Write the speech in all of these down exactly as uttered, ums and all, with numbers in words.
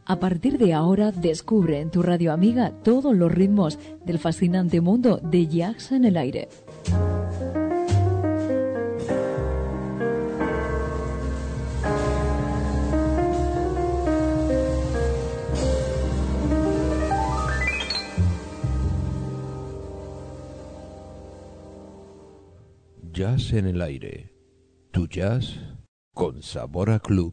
A partir de ahora, descubre en tu radio amiga todos los ritmos del fascinante mundo de Jazz en el Aire. Jazz en el Aire. Tu jazz con sabor a club.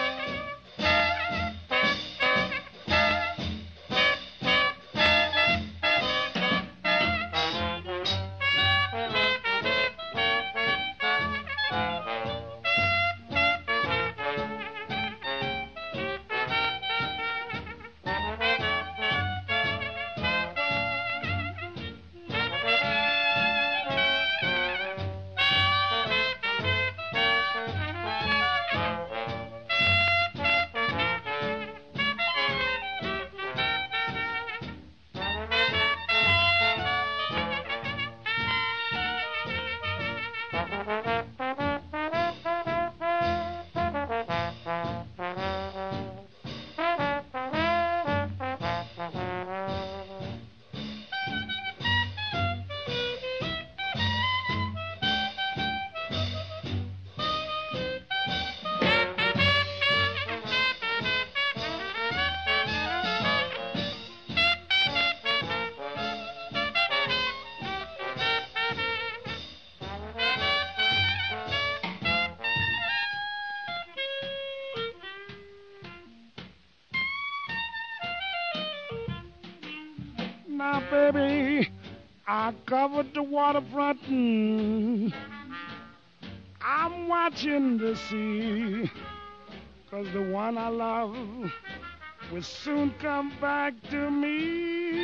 Now, baby, I covered the waterfront. Mm. I'm watching the sea, 'cause the one I love will soon come back to me.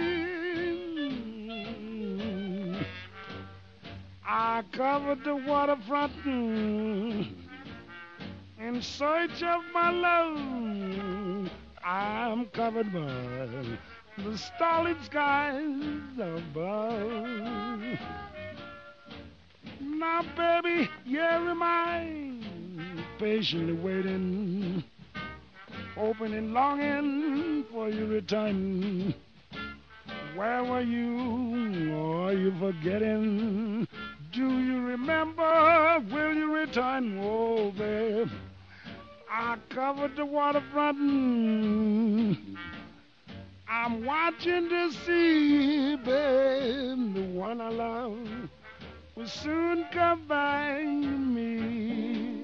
I covered the waterfront mm, in search of my love. I'm covered by the starlit skies above. Now, baby, here am I, patiently waiting, hoping and longing for your return. Where were you? Are you forgetting? Do you remember? Will you return? Oh, babe, I covered the waterfront. I'm watching to see, babe, the one I love will soon come back to me.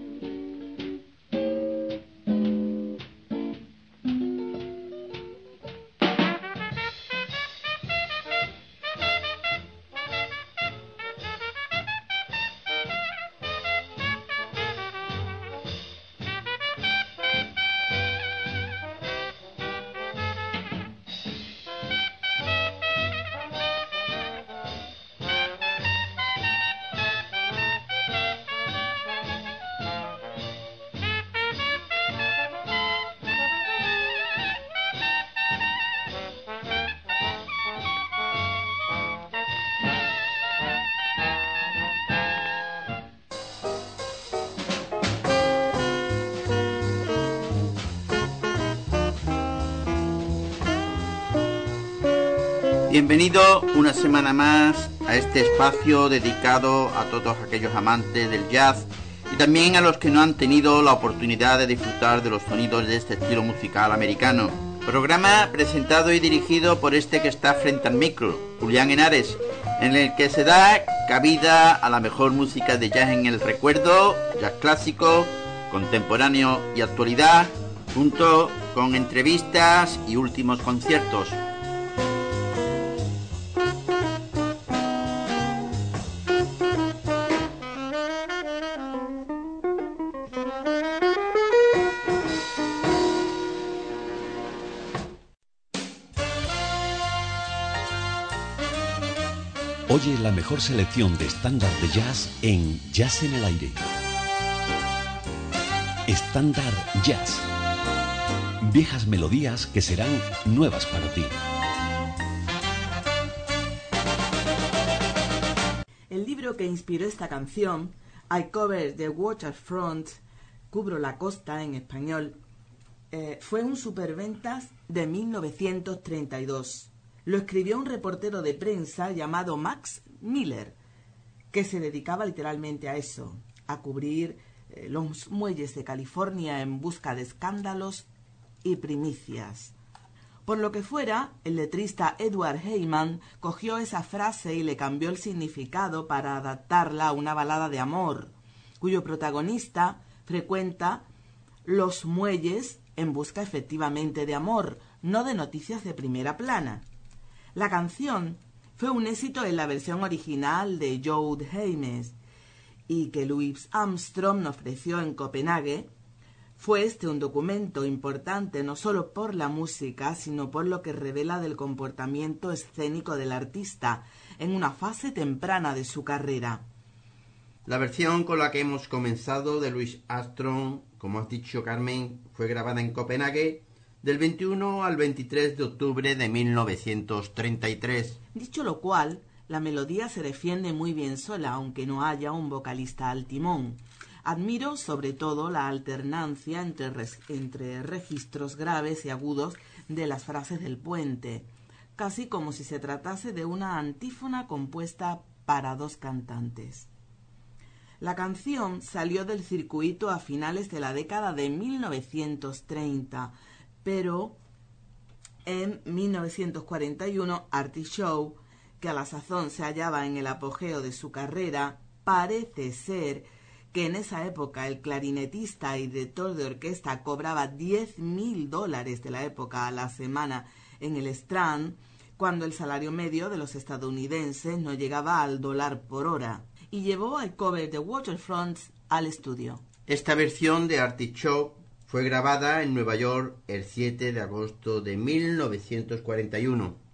Bienvenido una semana más a este espacio dedicado a todos aquellos amantes del jazz y también a los que no han tenido la oportunidad de disfrutar de los sonidos de este estilo musical americano. Programa presentado y dirigido por este que está frente al micro, Julián Henares, en el que se da cabida a la mejor música de jazz en el recuerdo, jazz clásico, contemporáneo y actualidad, junto con entrevistas y últimos conciertos. Oye la mejor selección de estándar de jazz en Jazz en el Aire. Estándar Jazz. Viejas melodías que serán nuevas para ti. El libro que inspiró esta canción, I Cover the Waterfront, Cubro la Costa en español, eh, fue un superventas de mil novecientos treinta y dos. Lo escribió un reportero de prensa llamado Max Miller, que se dedicaba literalmente a eso, a cubrir eh, los muelles de California en busca de escándalos y primicias. Por lo que fuera, el letrista Edward Heyman cogió esa frase y le cambió el significado para adaptarla a una balada de amor, cuyo protagonista frecuenta los muelles en busca efectivamente de amor, no de noticias de primera plana. La canción fue un éxito en la versión original de Jude James y que Louis Armstrong ofreció en Copenhague. Fue este un documento importante no solo por la música, sino por lo que revela del comportamiento escénico del artista en una fase temprana de su carrera. La versión con la que hemos comenzado de Louis Armstrong, como has dicho, Carmen, fue grabada en Copenhague del veintiuno al veintitrés de octubre de mil novecientos treinta y tres. Dicho lo cual, la melodía se defiende muy bien sola, aunque no haya un vocalista al timón. Admiro sobre todo la alternancia entre, res- entre registros graves y agudos de las frases del puente, casi como si se tratase de una antífona compuesta para dos cantantes. La canción salió del circuito a finales de la década de mil novecientos treinta, pero en mil novecientos cuarenta y uno Artie Shaw, que a la sazón se hallaba en el apogeo de su carrera, parece ser que en esa época el clarinetista y director de orquesta cobraba diez mil dólares de la época a la semana en el Strand, cuando el salario medio de los estadounidenses no llegaba al dólar por hora, y llevó al cover de Waterfront al estudio. Esta versión de Artie Shaw fue grabada en Nueva York el siete de agosto de mil novecientos cuarenta y uno.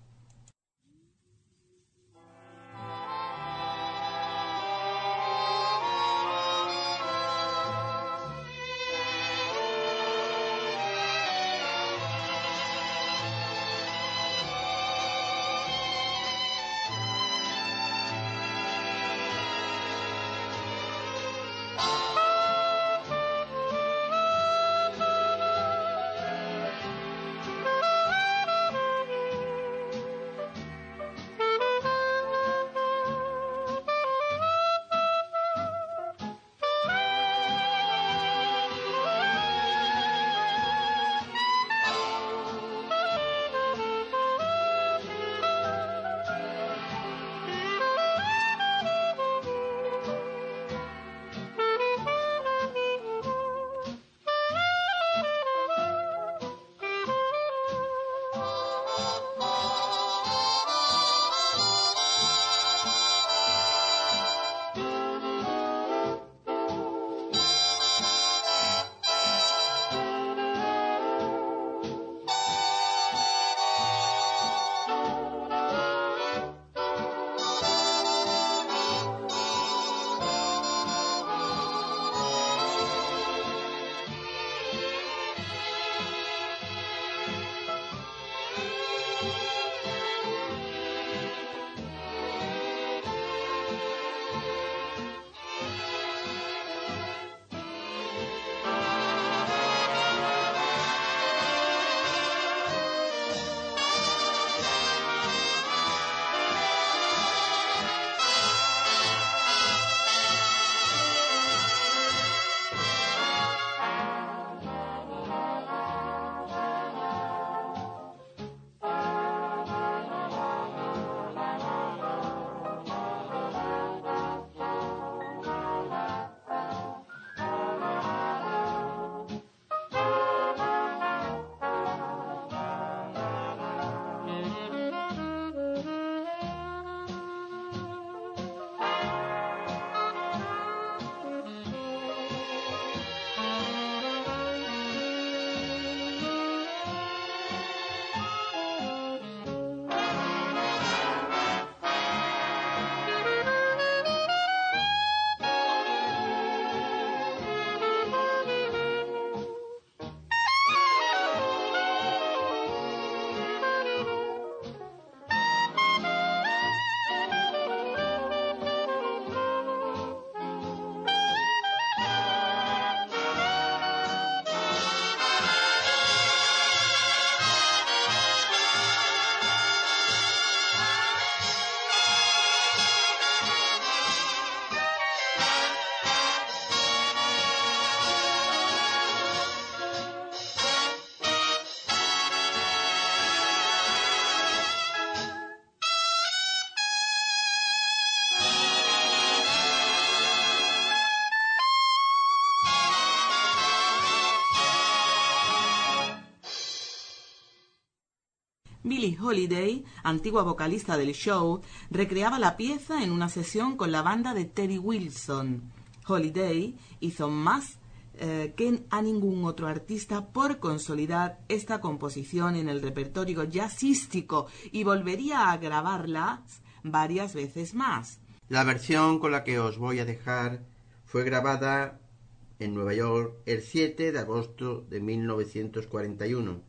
Billie Holiday, antigua vocalista del show, recreaba la pieza en una sesión con la banda de Terry Wilson. Holiday hizo más eh, que a ningún otro artista por consolidar esta composición en el repertorio jazzístico y volvería a grabarla varias veces más. La versión con la que os voy a dejar fue grabada en Nueva York el siete de agosto de mil novecientos cuarenta y uno.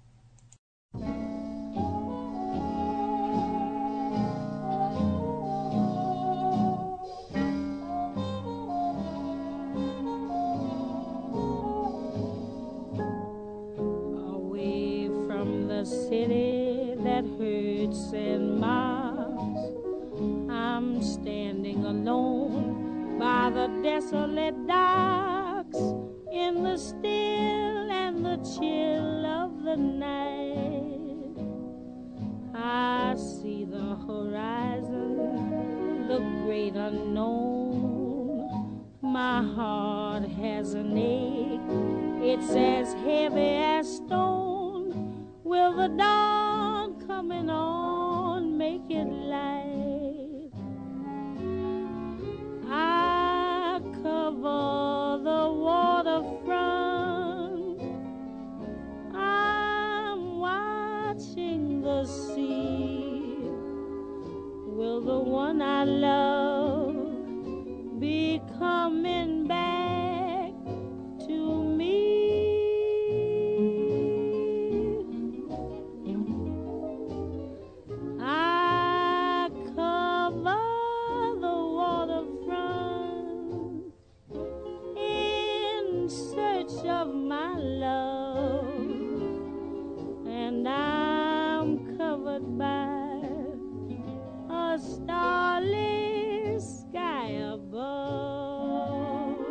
Away from the city that hurts and mobs, I'm standing alone by the desolate docks, in the still and the chill of the night. I see the horizon, the great unknown. My heart has an ache, it's as heavy as stone. Will the dawn coming on make it light? I cover the waterfront, I'm watching the sea. Will the one I love be coming back to me? I cover the waterfront in search of my love, and I'm covered by a starless sky above.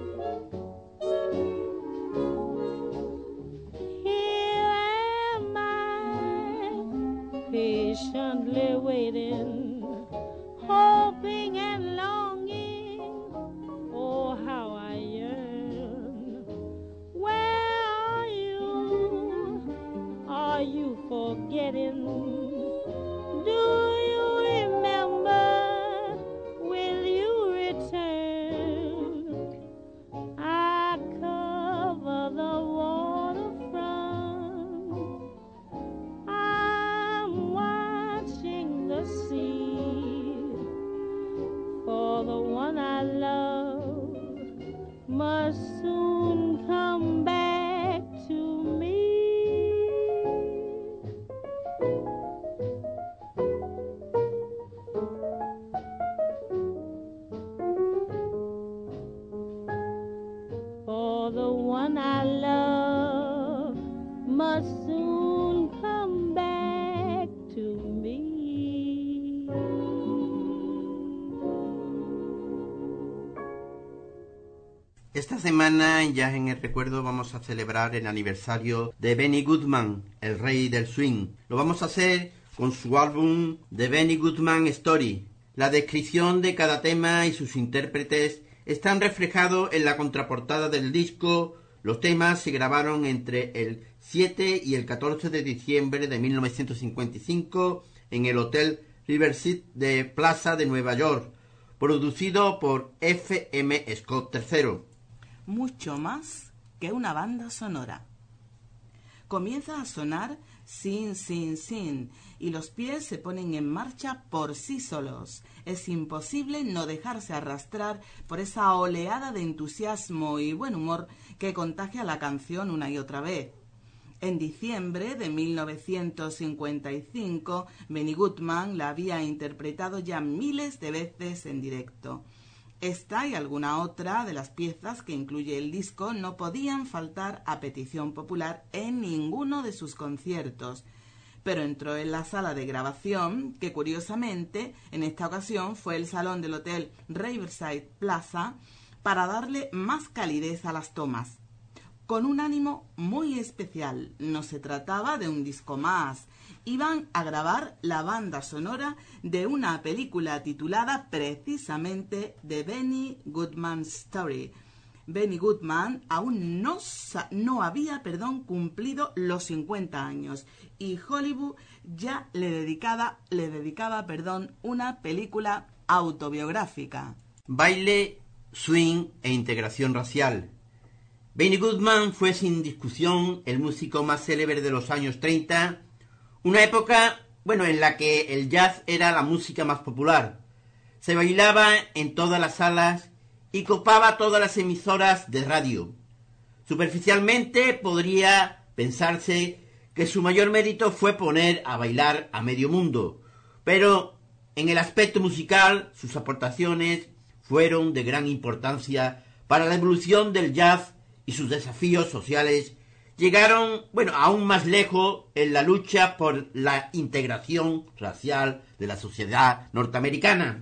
Here am I, patiently waiting, hoping and longing. Oh, how I yearn. Where are you? Are you forgetting? Do you remember? Will you return? I cover the waterfront, I'm watching the sea. For the one I love must soon come back to me. For the one I love must soon come back to me. Esta semana en Jazz en el Recuerdo vamos a celebrar el aniversario de Benny Goodman, el rey del swing. Lo vamos a hacer con su álbum The Benny Goodman Story. La descripción de cada tema y sus intérpretes están reflejados en la contraportada del disco. Los temas se grabaron entre el siete y el catorce de diciembre de mil novecientos cincuenta y cinco en el Hotel Riverside de Plaza de Nueva York, producido por F M Scott tercero. Mucho más que una banda sonora. Comienza a sonar Sin, Sin, Sin y los pies se ponen en marcha por sí solos. Es imposible no dejarse arrastrar por esa oleada de entusiasmo y buen humor que contagia la canción una y otra vez. En diciembre de mil novecientos cincuenta y cinco, Benny Goodman la había interpretado ya miles de veces en directo. Esta y alguna otra de las piezas que incluye el disco no podían faltar a petición popular en ninguno de sus conciertos, pero entró en la sala de grabación, que curiosamente en esta ocasión fue el salón del Hotel Riverside Plaza, para darle más calidez a las tomas. Con un ánimo muy especial, no se trataba de un disco más, iban a grabar la banda sonora de una película titulada precisamente The Benny Goodman Story. Benny Goodman aún no, no había perdón, cumplido los cincuenta años y Hollywood ya le dedicaba, le dedicaba perdón, una película autobiográfica. Baile, swing e integración racial. Benny Goodman fue sin discusión el músico más célebre de los años treinta, una época, bueno, en la que el jazz era la música más popular. Se bailaba en todas las salas y copaba todas las emisoras de radio. Superficialmente podría pensarse que su mayor mérito fue poner a bailar a medio mundo, pero en el aspecto musical sus aportaciones fueron de gran importancia para la evolución del jazz y sus desafíos sociales llegaron, bueno, aún más lejos en la lucha por la integración racial de la sociedad norteamericana.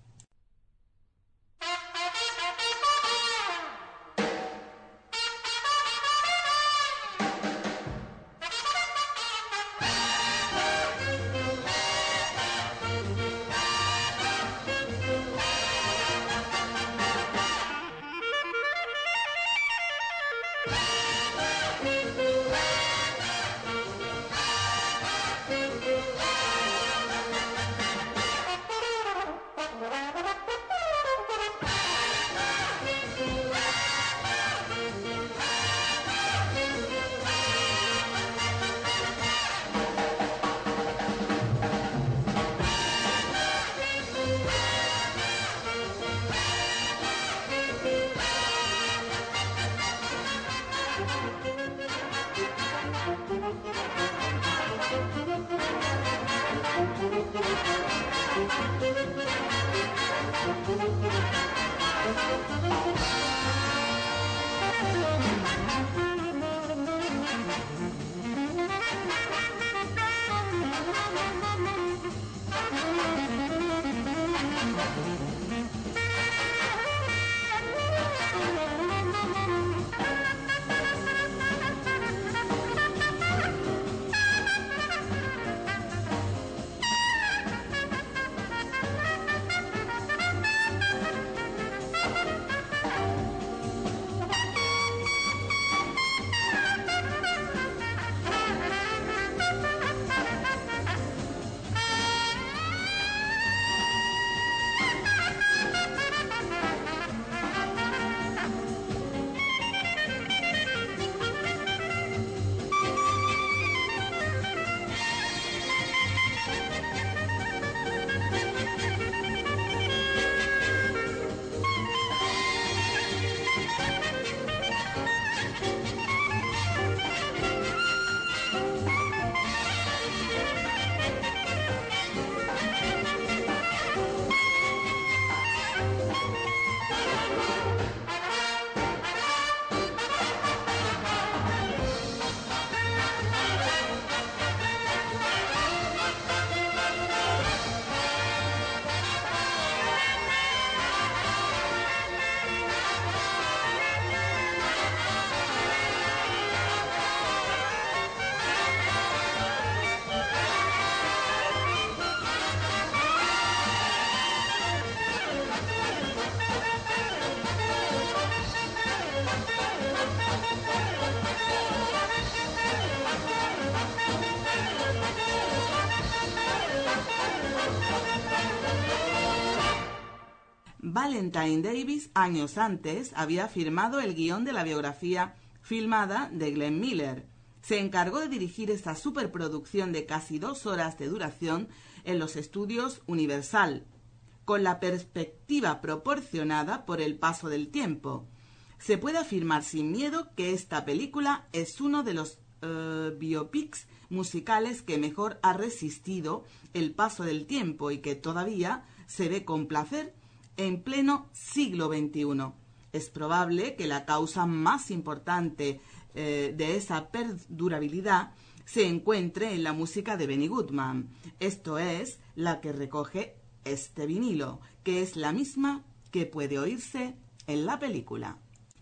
Valentine Davis, años antes, había firmado el guión de la biografía filmada de Glenn Miller. Se encargó de dirigir esta superproducción de casi dos horas de duración en los estudios Universal, con la perspectiva proporcionada por el paso del tiempo. Se puede afirmar sin miedo que esta película es uno de los uh, biopics musicales que mejor ha resistido el paso del tiempo y que todavía se ve con placer en pleno siglo veintiuno. Es probable que la causa más importante eh, de esa perdurabilidad se encuentre en la música de Benny Goodman, esto es, la que recoge este vinilo, que es la misma que puede oírse en la película.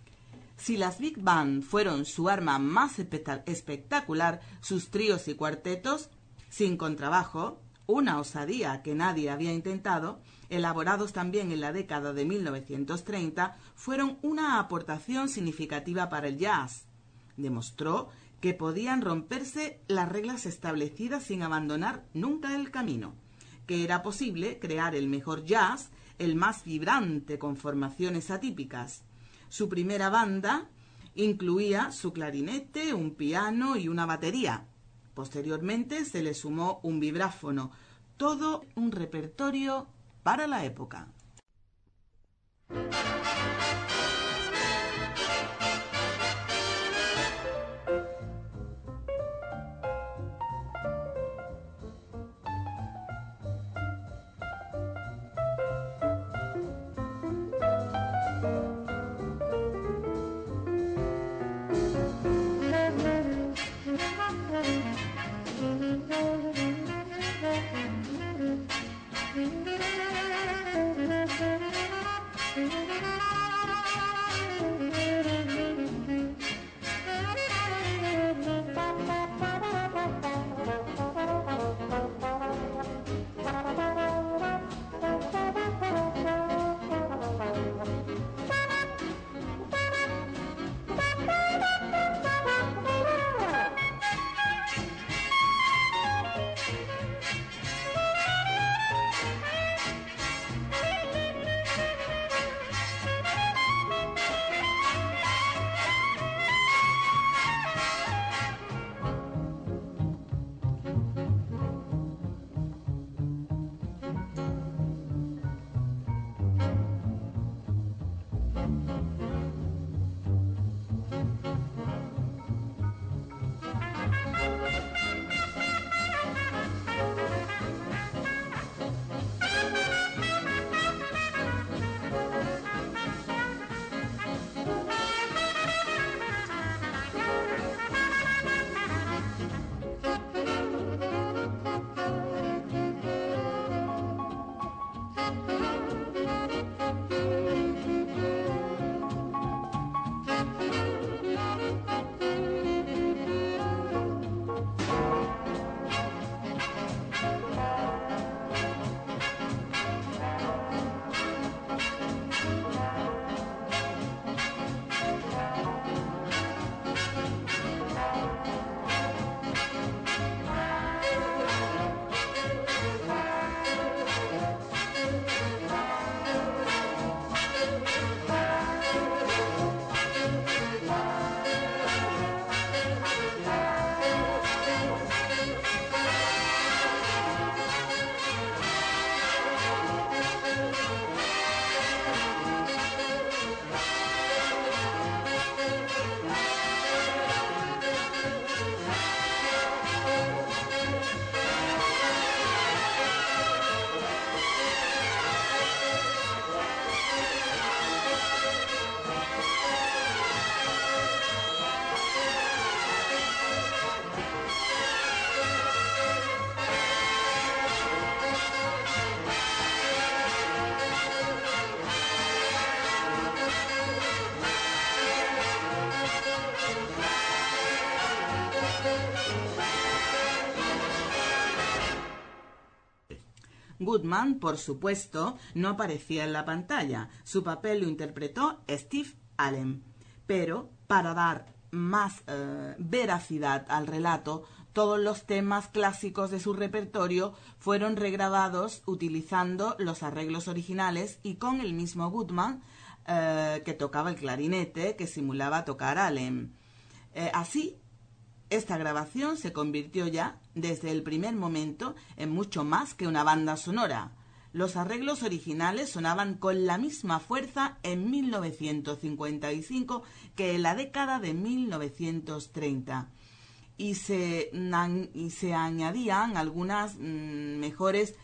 Si las Big Band fueron su arma más espectacular, sus tríos y cuartetos, sin contrabajo, una osadía que nadie había intentado, elaborados también en la década de mil novecientos treinta, fueron una aportación significativa para el jazz. Demostró que podían romperse las reglas establecidas sin abandonar nunca el camino, que era posible crear el mejor jazz, el más vibrante, con formaciones atípicas. Su primera banda incluía su clarinete, un piano y una batería. Posteriormente se le sumó un vibráfono, todo un repertorio para la época. Goodman, por supuesto, no aparecía en la pantalla. Su papel lo interpretó Steve Allen. Pero, para dar más eh, veracidad al relato, todos los temas clásicos de su repertorio fueron regrabados utilizando los arreglos originales y con el mismo Goodman eh, que tocaba el clarinete, que simulaba tocar Allen. Eh, así, esta grabación se convirtió ya, desde el primer momento, en mucho más que una banda sonora. Los arreglos originales sonaban con la misma fuerza en mil novecientos cincuenta y cinco que en la década de mil novecientos treinta. Y se, y se añadían algunas mmm, mejores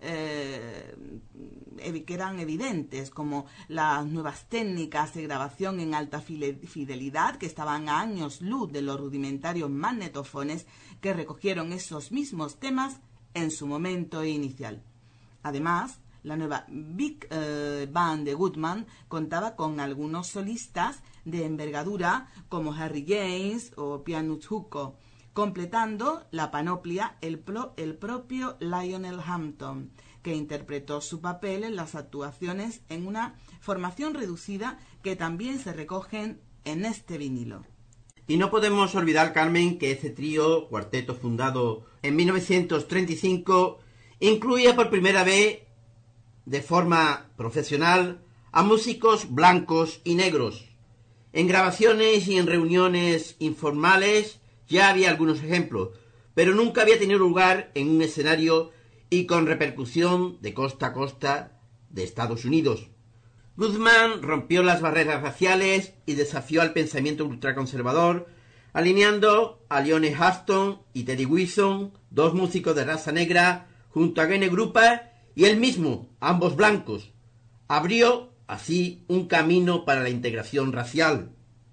eh, que eran evidentes, como las nuevas técnicas de grabación en alta fidelidad, que estaban a años luz de los rudimentarios magnetofones que recogieron esos mismos temas en su momento inicial. Además, la nueva Big eh, Band de Goodman contaba con algunos solistas de envergadura como Harry James o Pianus Hugo, completando la panoplia el, pro, el propio Lionel Hampton, que interpretó su papel en las actuaciones en una formación reducida que también se recogen en este vinilo. Y no podemos olvidar, Carmen, que este trío, cuarteto fundado en mil novecientos treinta y cinco, incluía por primera vez de forma profesional a músicos blancos y negros. En grabaciones y en reuniones informales ya había algunos ejemplos, pero nunca había tenido lugar en un escenario y con repercusión de costa a costa de Estados Unidos. Goodman rompió las barreras raciales y desafió al pensamiento ultraconservador, alineando a Lionel Hampton y Teddy Wilson, dos músicos de raza negra, junto a Gene Krupa y él mismo, ambos blancos. Abrió así un camino para la integración racial.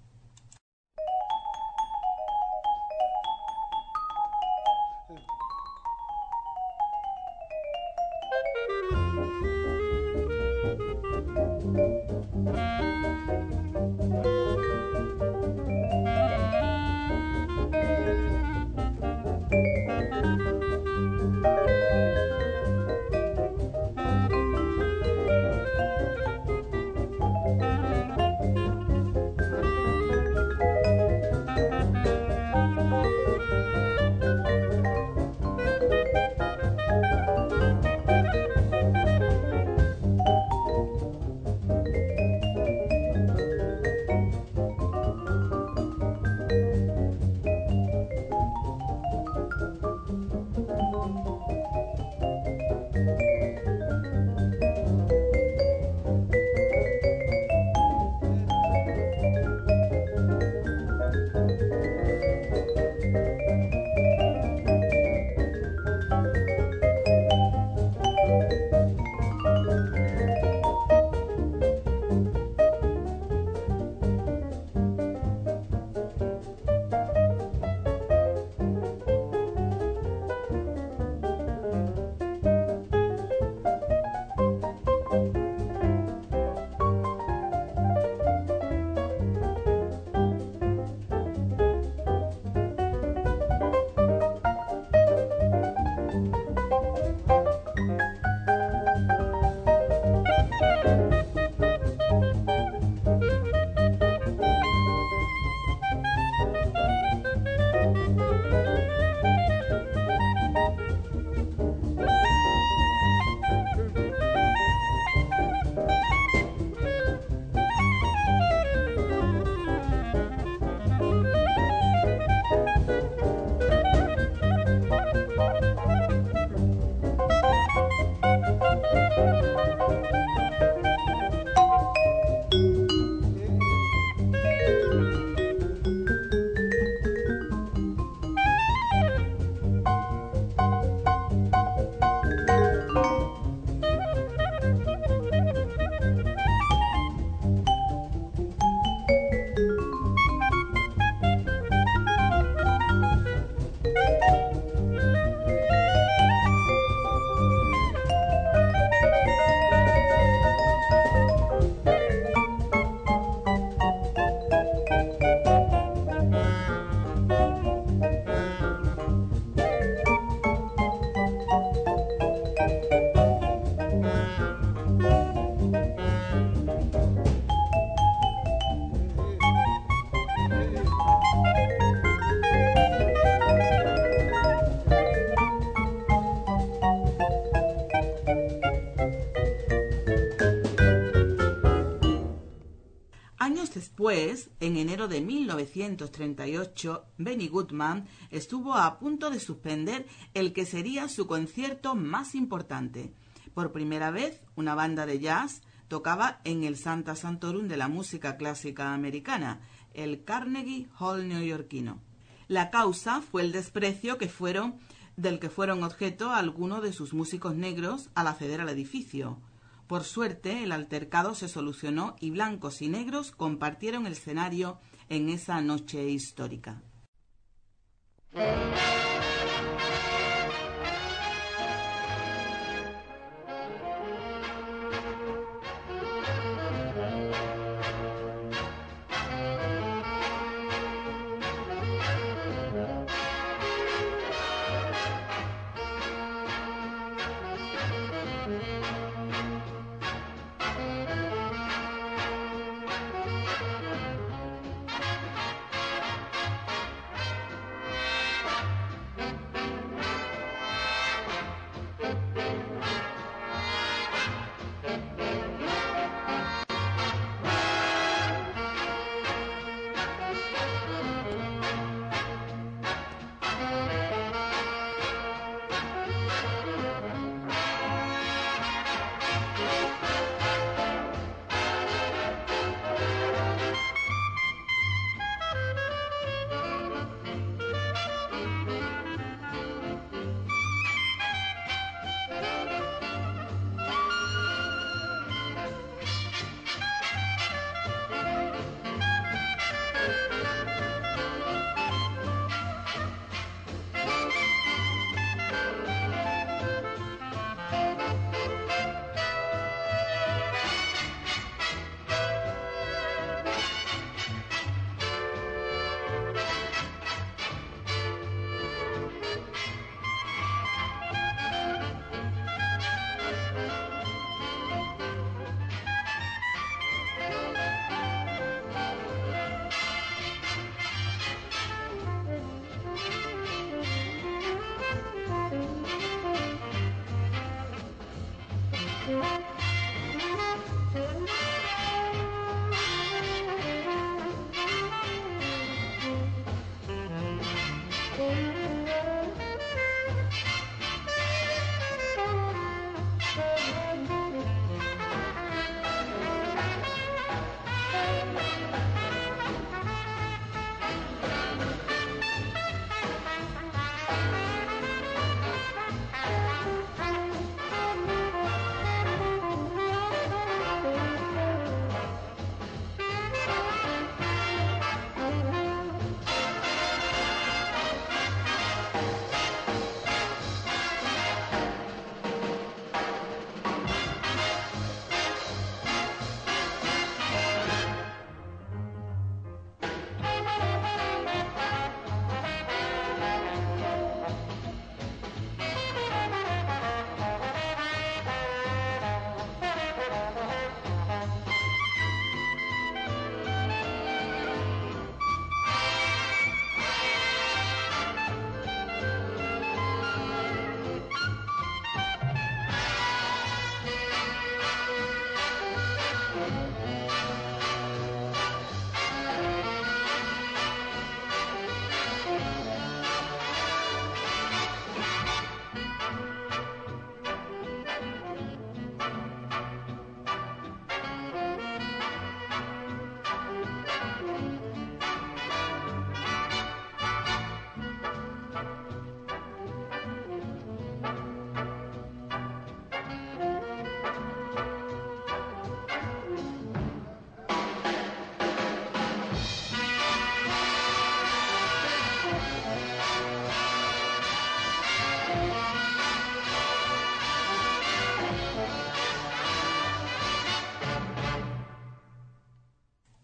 Después, en enero de mil novecientos treinta y ocho, Benny Goodman estuvo a punto de suspender el que sería su concierto más importante. Por primera vez, una banda de jazz tocaba en el Santa Santorum de la música clásica americana, el Carnegie Hall neoyorquino. La causa fue el desprecio que fueron, del que fueron objeto algunos de sus músicos negros al acceder al edificio. Por suerte, el altercado se solucionó y blancos y negros compartieron el escenario en esa noche histórica.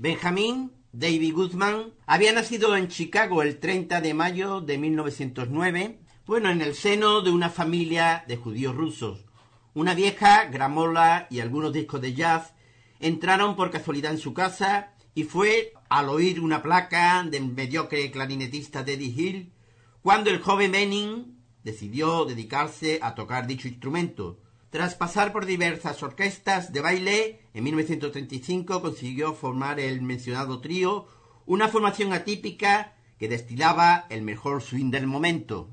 Benjamin David Goodman había nacido en Chicago el treinta de mayo de mil novecientos nueve, bueno, en el seno de una familia de judíos rusos. Una vieja gramola y algunos discos de jazz entraron por casualidad en su casa y fue al oír una placa del mediocre clarinetista Eddie Hill cuando el joven Benning decidió dedicarse a tocar dicho instrumento. Tras pasar por diversas orquestas de baile, en mil novecientos treinta y cinco consiguió formar el mencionado trío, una formación atípica que destilaba el mejor swing del momento.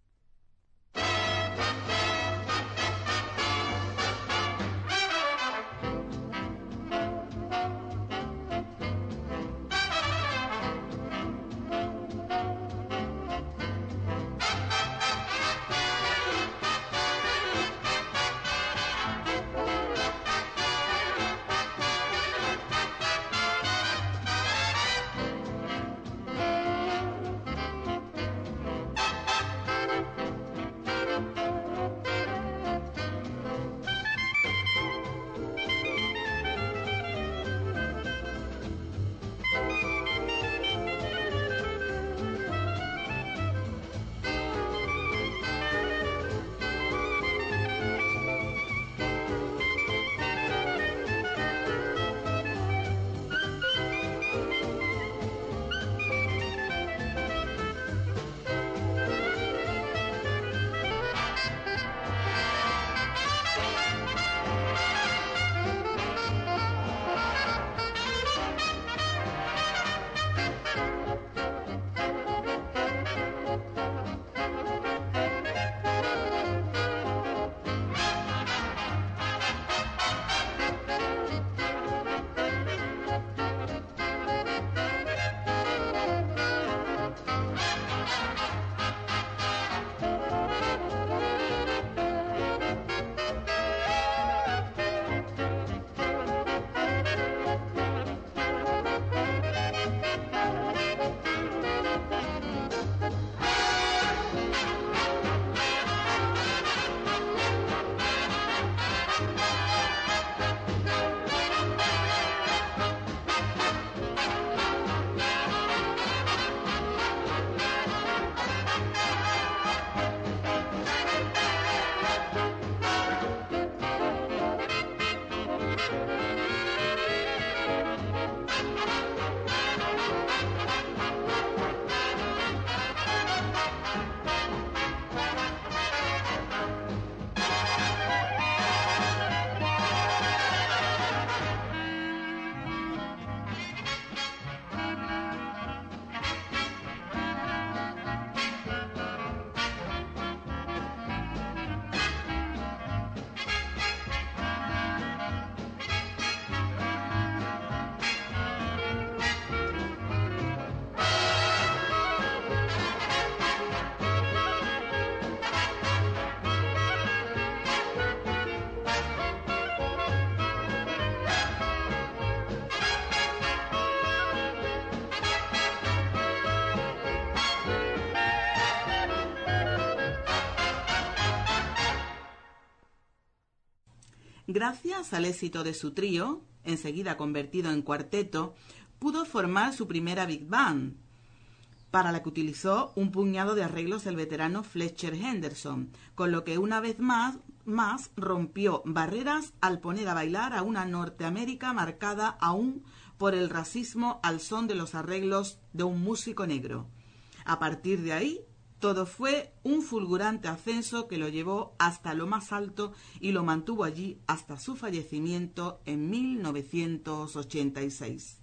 Gracias al éxito de su trío, enseguida convertido en cuarteto, pudo formar su primera big band, para la que utilizó un puñado de arreglos del veterano Fletcher Henderson, con lo que una vez más, más rompió barreras al poner a bailar a una Norteamérica marcada aún por el racismo al son de los arreglos de un músico negro. A partir de ahí, todo fue un fulgurante ascenso que lo llevó hasta lo más alto y lo mantuvo allí hasta su fallecimiento en mil novecientos ochenta y seis.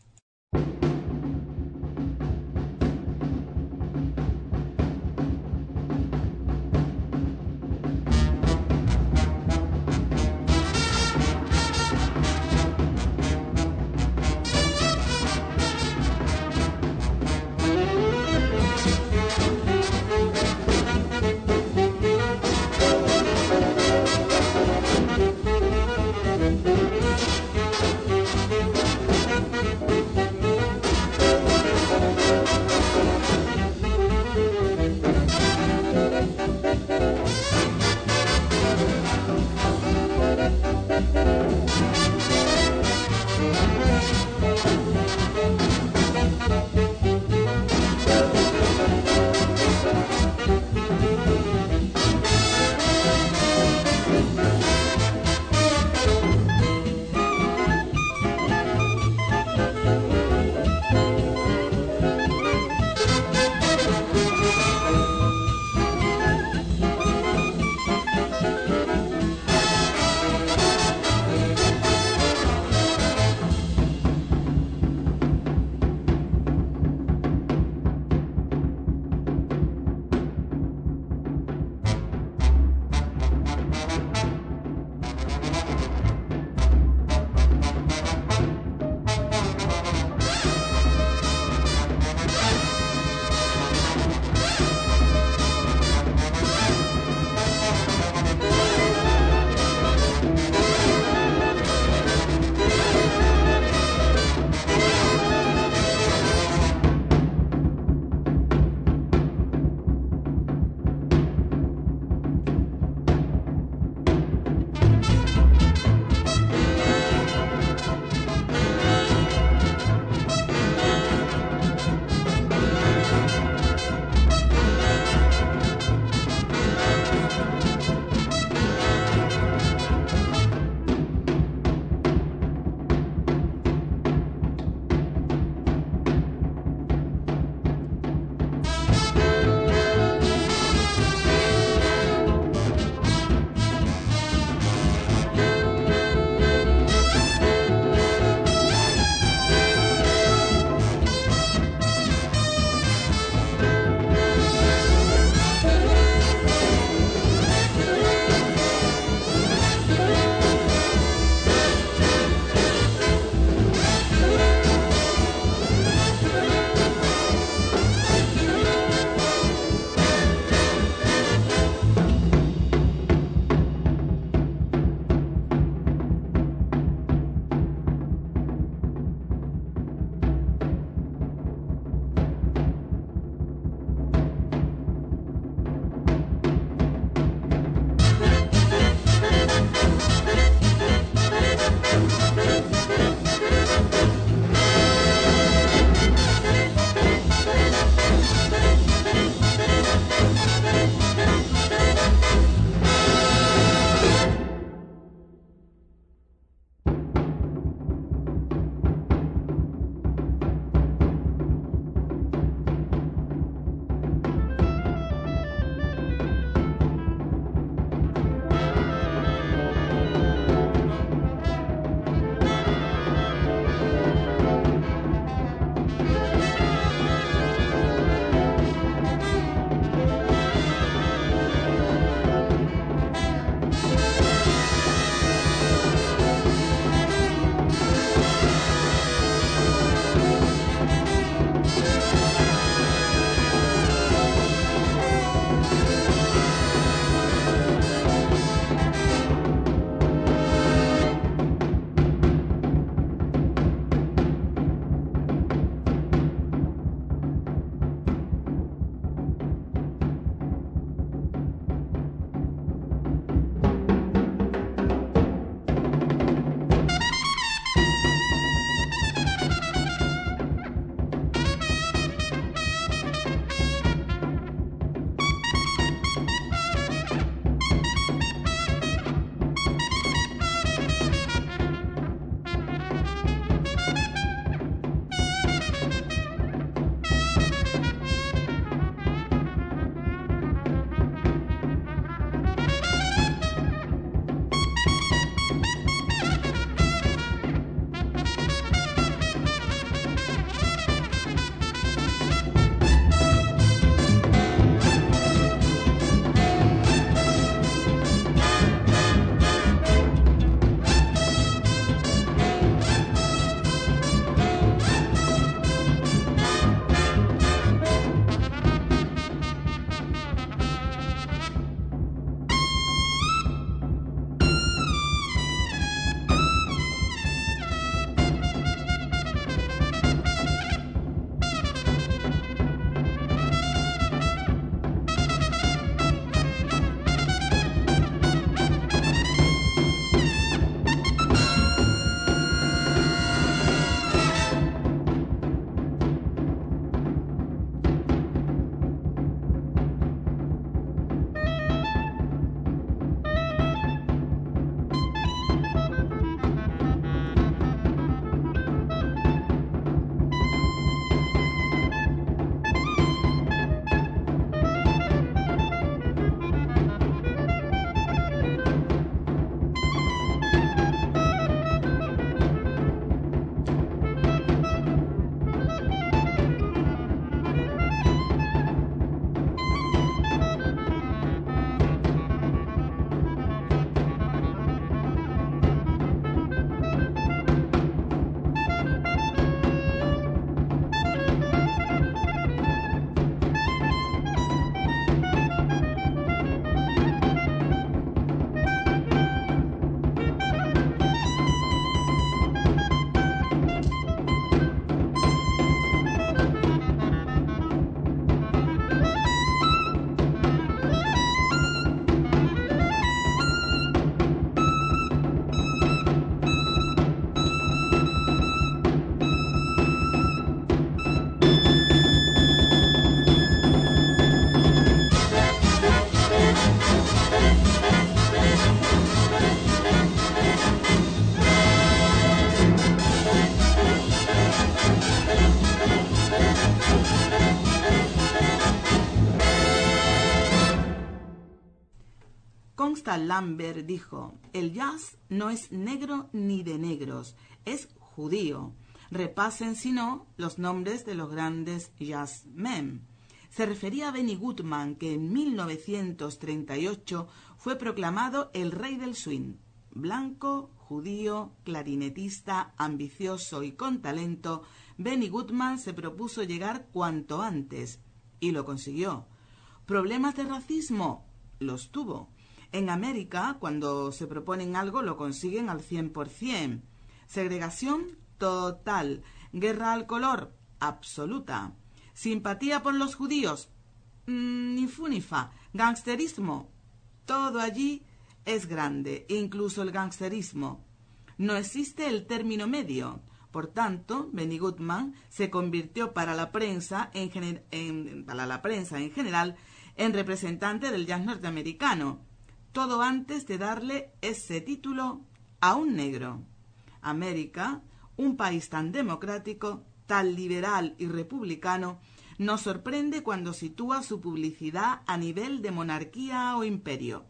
Constance Lambert dijo: el jazz no es negro ni de negros, es judío. Repasen, si no, los nombres de los grandes jazzmen. Se refería a Benny Goodman, que en mil novecientos treinta y ocho fue proclamado el rey del swing. Blanco, judío, clarinetista, ambicioso y con talento, Benny Goodman se propuso llegar cuanto antes, y lo consiguió. ¿Problemas de racismo? Los tuvo. En América, cuando se proponen algo, lo consiguen al cien por ciento. Segregación total. Guerra al color absoluta. Simpatía por los judíos, mm, ni fu ni fa. Gangsterismo, todo allí es grande, incluso el gangsterismo. No existe el término medio. Por tanto, Benny Goodman se convirtió para la prensa en, gener- en, para la prensa en general en representante del jazz norteamericano, todo antes de darle ese título a un negro. América, un país tan democrático, tan liberal y republicano, nos sorprende cuando sitúa su publicidad a nivel de monarquía o imperio.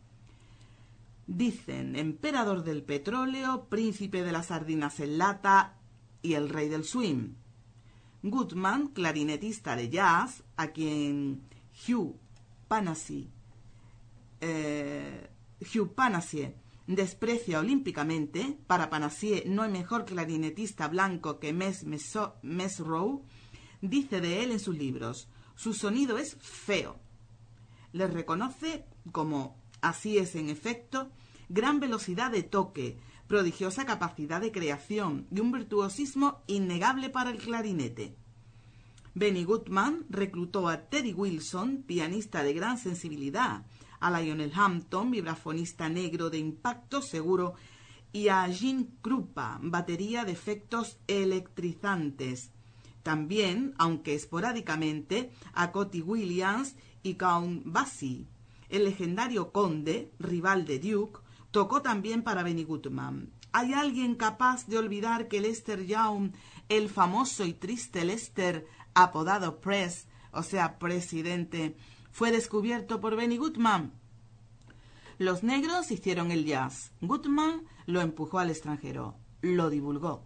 Dicen emperador del petróleo, príncipe de las sardinas en lata y el rey del swing. Goodman, clarinetista de jazz, a quien Hugh Panassi, eh, Hugh Panassi desprecia olímpicamente. Para Panassi no hay mejor clarinetista blanco que Mes Mesrow. Dice de él en sus libros: su sonido es feo. Le reconoce como, así es en efecto, gran velocidad de toque, prodigiosa capacidad de creación y un virtuosismo innegable para el clarinete. Benny Goodman reclutó a Teddy Wilson, pianista de gran sensibilidad, a Lionel Hampton, vibrafonista negro de impacto seguro, y a Gene Krupa, batería de efectos electrizantes. También, aunque esporádicamente, a Cotty Williams y Count Basie. El legendario conde, rival de Duke, tocó también para Benny Goodman. ¿Hay alguien capaz de olvidar que Lester Young, el famoso y triste Lester, apodado Press, o sea, presidente, fue descubierto por Benny Goodman? Los negros hicieron el jazz. Goodman lo empujó al extranjero, lo divulgó.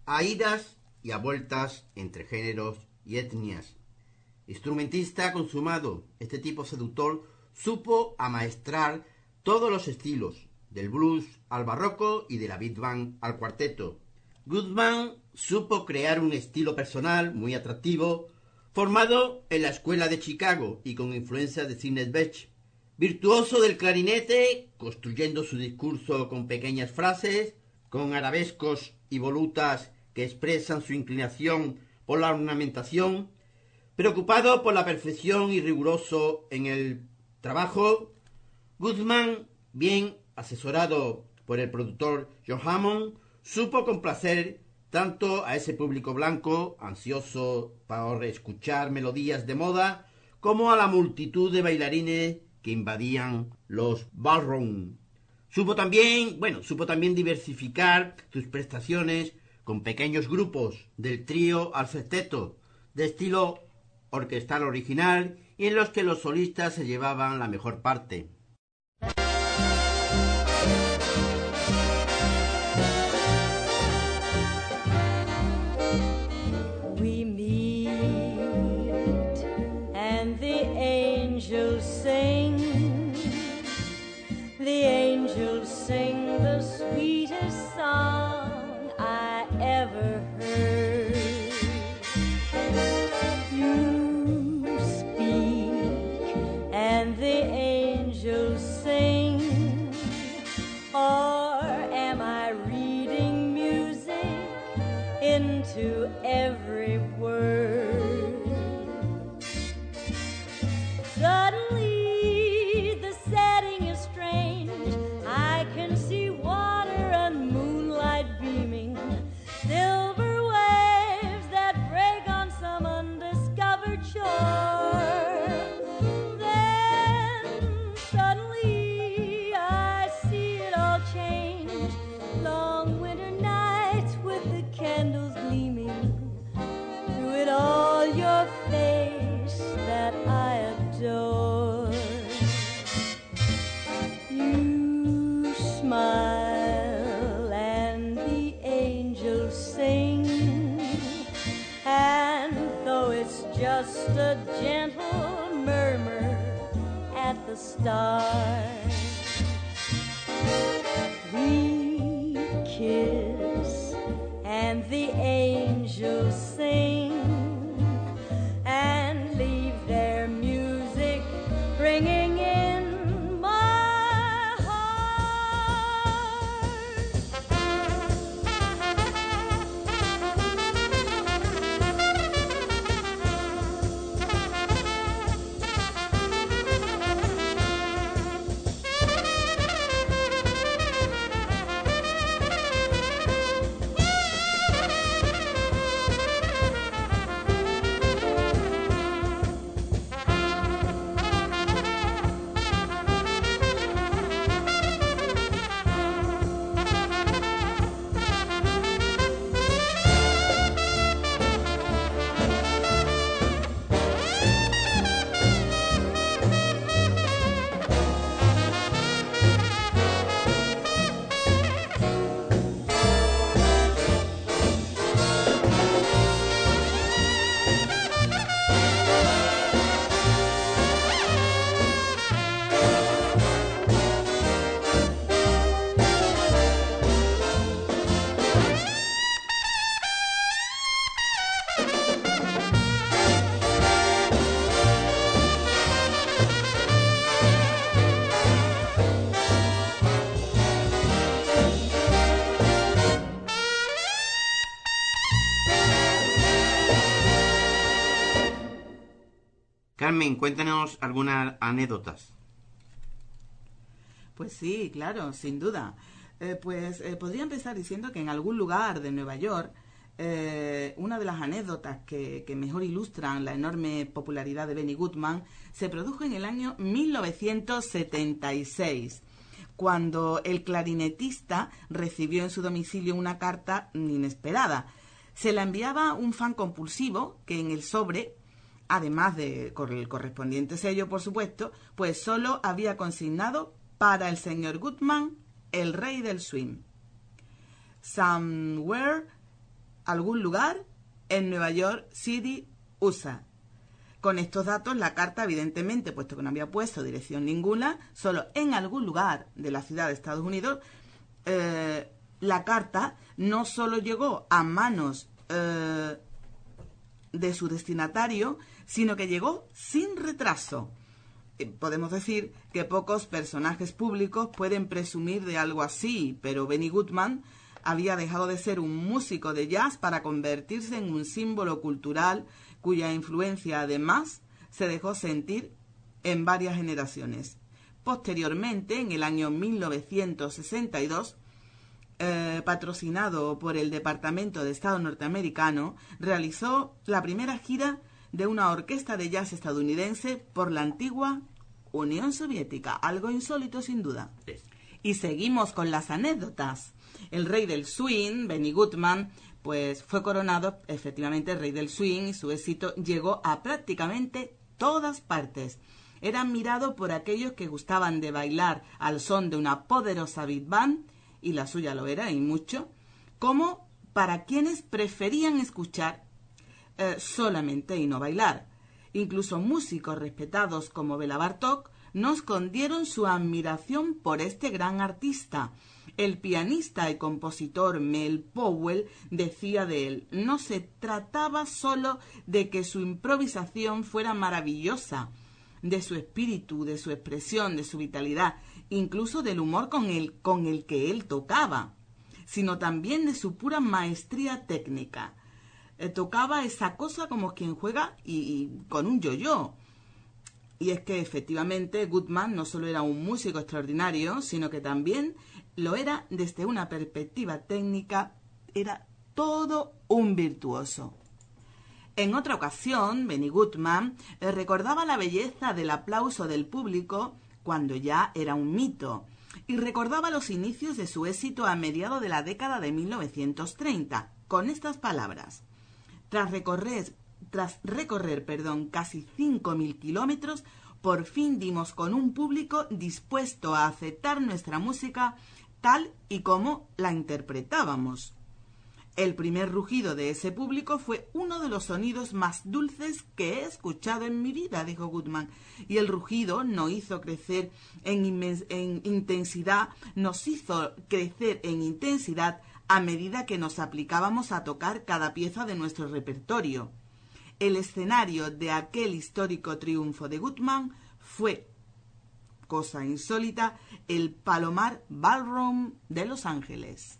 a idas y a vueltas entre géneros y etnias. Instrumentista consumado, este tipo seductor supo amaestrar todos los estilos, del blues al barroco y de la big band al cuarteto. Goodman supo crear un estilo personal muy atractivo, formado en la escuela de Chicago y con influencias de Sidney Bechet. Virtuoso del clarinete, construyendo su discurso con pequeñas frases, con arabescos y volutas que expresan su inclinación por la ornamentación, preocupado por la perfección y riguroso en el trabajo, Goodman, bien asesorado por el productor John Hammond, supo complacer tanto a ese público blanco, ansioso por escuchar melodías de moda, como a la multitud de bailarines que invadían los ballroom. Supo también, bueno, supo también diversificar sus prestaciones con pequeños grupos del trío al sexteto, de estilo orquestal original, y en los que los solistas se llevaban la mejor parte. We meet and the angels sing. The angels sing the sweetest song I ever heard. You speak and the angels sing. Or am I reading music into every word? Suddenly the setting is strange. I can see water and moonlight beaming, silver waves that break on some undiscovered shore. Then suddenly I see it all change. Long winter nights with the candles gleaming, through it all your face that I adore. You smile and the angels sing, and though it's just a gentle murmur at the start, we kiss and the angels sing and leave their music ringing in my heart. Carmen, cuéntanos algunas anécdotas. Pues sí, claro, sin duda. Eh, pues eh, podría empezar diciendo que en algún lugar de Nueva York, eh, una de las anécdotas que, que mejor ilustran la enorme popularidad de Benny Goodman se produjo en el año mil novecientos setenta y seis, cuando el clarinetista recibió en su domicilio una carta inesperada. Se la enviaba un fan compulsivo que en el sobre, además de con el correspondiente sello, por supuesto, pues solo había consignado para el señor Goodman, el rey del swing. Somewhere algún lugar en Nueva York City, U S A. Con estos datos, la carta, evidentemente, puesto que no había puesto dirección ninguna, solo en algún lugar de la ciudad de Estados Unidos, eh, la carta no solo llegó a manos eh, de su destinatario, sino que llegó sin retraso. Eh, podemos decir que pocos personajes públicos pueden presumir de algo así, pero Benny Goodman había dejado de ser un músico de jazz para convertirse en un símbolo cultural cuya influencia además se dejó sentir en varias generaciones. Posteriormente, en el año mil novecientos sesenta y dos, eh, patrocinado por el Departamento de Estado norteamericano, realizó la primera gira de una orquesta de jazz estadounidense por la antigua Unión Soviética, algo insólito sin duda. Y seguimos con las anécdotas. El rey del swing, Benny Goodman, pues fue coronado efectivamente rey del swing y su éxito llegó a prácticamente todas partes. Era admirado por aquellos que gustaban de bailar al son de una poderosa big band, y la suya lo era y mucho, como para quienes preferían escuchar eh, solamente y no bailar. Incluso músicos respetados como Bela Bartók no escondieron su admiración por este gran artista. El pianista y compositor Mel Powell decía de él: no se trataba solo de que su improvisación fuera maravillosa, de su espíritu, de su expresión, de su vitalidad, incluso del humor con el, con el que él tocaba, sino también de su pura maestría técnica. Eh, tocaba esa cosa como quien juega y, y con un yo-yo. Y es que efectivamente Goodman no solo era un músico extraordinario, sino que también lo era desde una perspectiva técnica, era todo un virtuoso. En otra ocasión, Benny Goodman eh, recordaba la belleza del aplauso del público cuando ya era un mito, y recordaba los inicios de su éxito a mediados de la década de mil novecientos treinta, con estas palabras: tras recorrer, tras recorrer perdón, casi cinco mil kilómetros, por fin dimos con un público dispuesto a aceptar nuestra música tal y como la interpretábamos. El primer rugido de ese público fue uno de los sonidos más dulces que he escuchado en mi vida, dijo Goodman, y el rugido nos hizo crecer en, inmens- en intensidad, nos hizo crecer en intensidad a medida que nos aplicábamos a tocar cada pieza de nuestro repertorio. El escenario de aquel histórico triunfo de Goodman fue, cosa insólita, el Palomar Ballroom de Los Ángeles.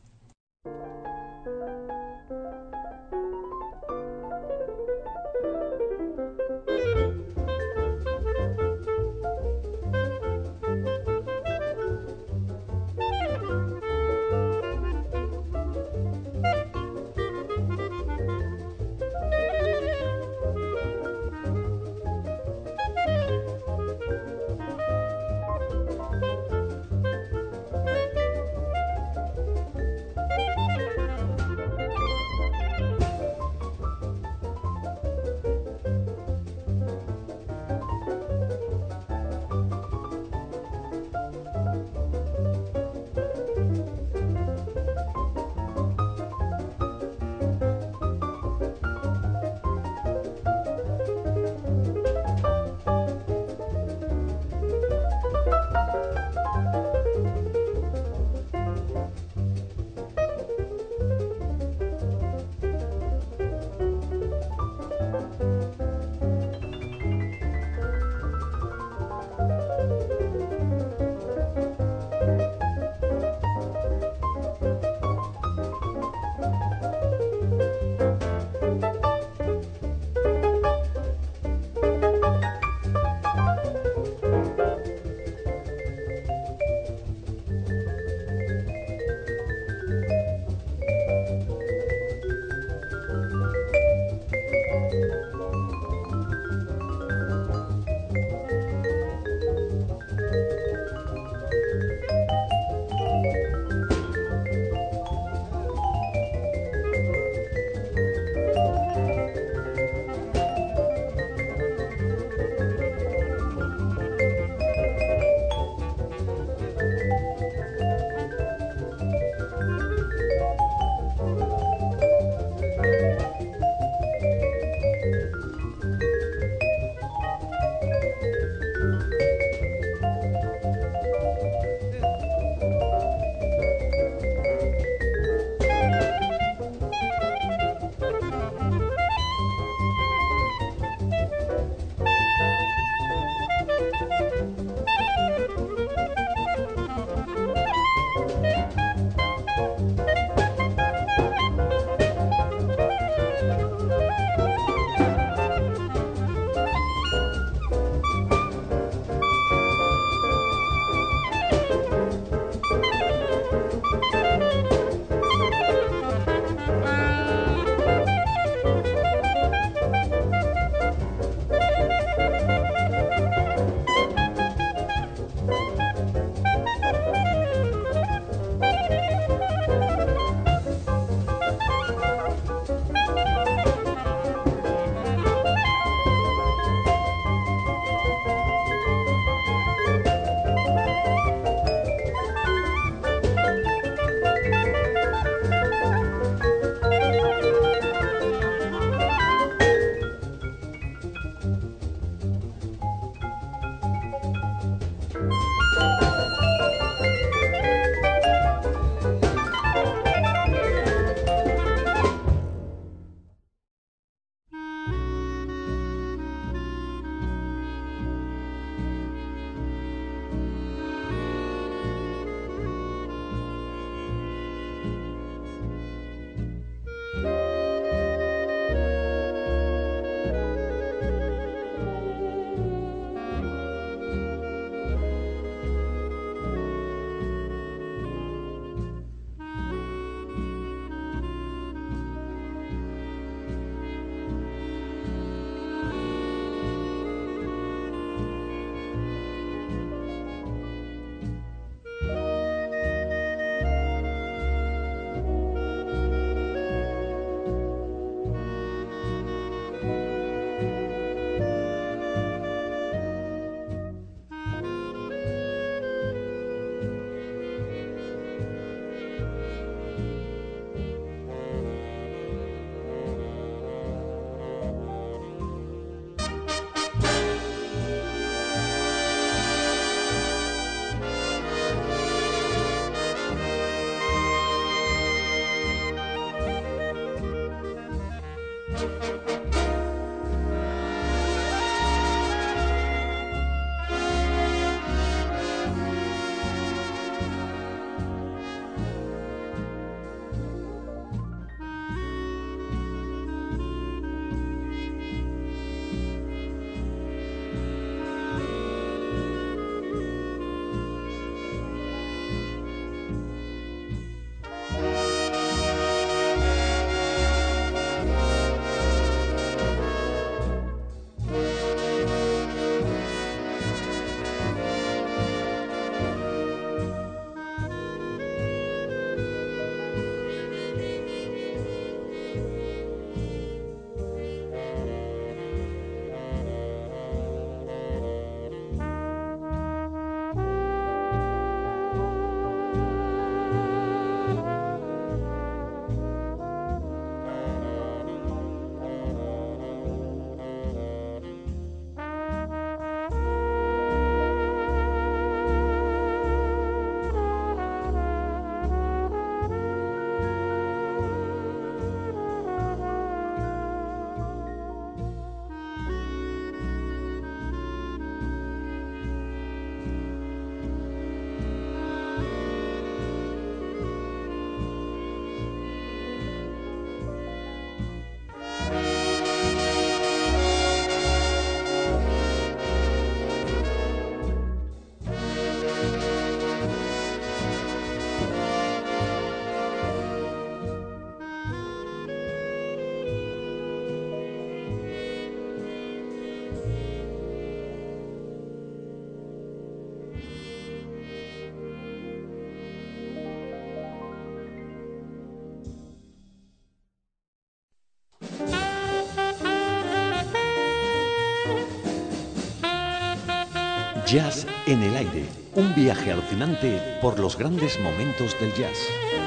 Jazz en el aire, un viaje alucinante por los grandes momentos del jazz.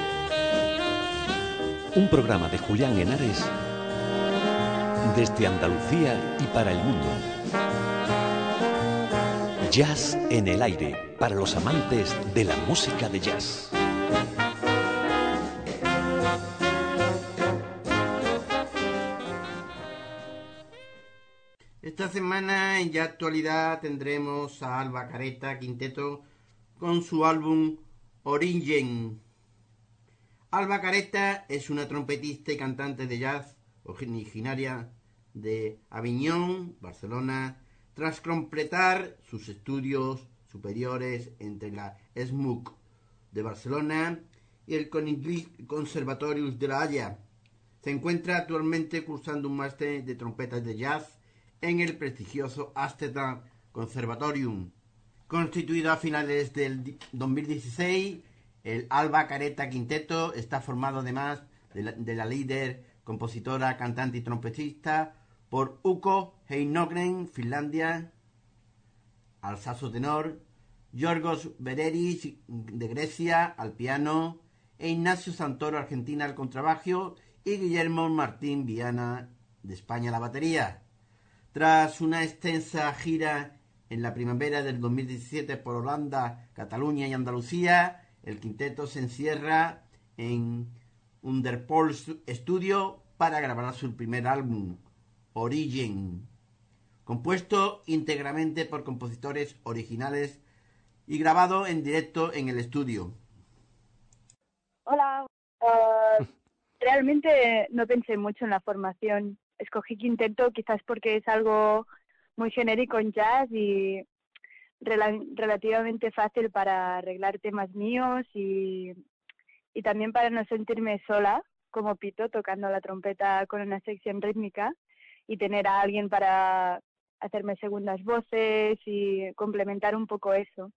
Un programa de Julián Henares desde Andalucía y para el mundo. Jazz en el aire, para los amantes de la música de jazz. Esta semana en Ya Actualidad tendremos a Alba Careta Quinteto con su álbum Origin. Alba Careta es una trompetista y cantante de jazz originaria de Aviñón, Barcelona, tras completar sus estudios superiores entre la E S M U C de Barcelona y el Conservatorium de La Haya. Se encuentra actualmente cursando un máster de trompetas de jazz en el prestigioso Amsterdam Conservatorium. Constituido a finales del dos mil dieciséis, el Alba Careta Quinteto está formado además de la, de la líder, compositora, cantante y trompetista por Uko Heinogren, Finlandia, al saxo tenor, Yorgos Vereris, de Grecia, al piano, e Ignacio Santoro, Argentina, al contrabajo, y Guillermo Martín Viana, de España, a la batería. Tras una extensa gira en la primavera del dos mil diecisiete por Holanda, Cataluña y Andalucía, el quinteto se encierra en Underpol Studio para grabar su primer álbum, Origin, compuesto íntegramente por compositores originales y grabado en directo en el estudio. Hola, uh, realmente no pensé mucho en la formación. Escogí quinteto quizás porque es algo muy genérico en jazz y rela- relativamente fácil para arreglar temas míos y, y también para no sentirme sola como Pito tocando la trompeta con una sección rítmica y tener a alguien para hacerme segundas voces y complementar un poco eso.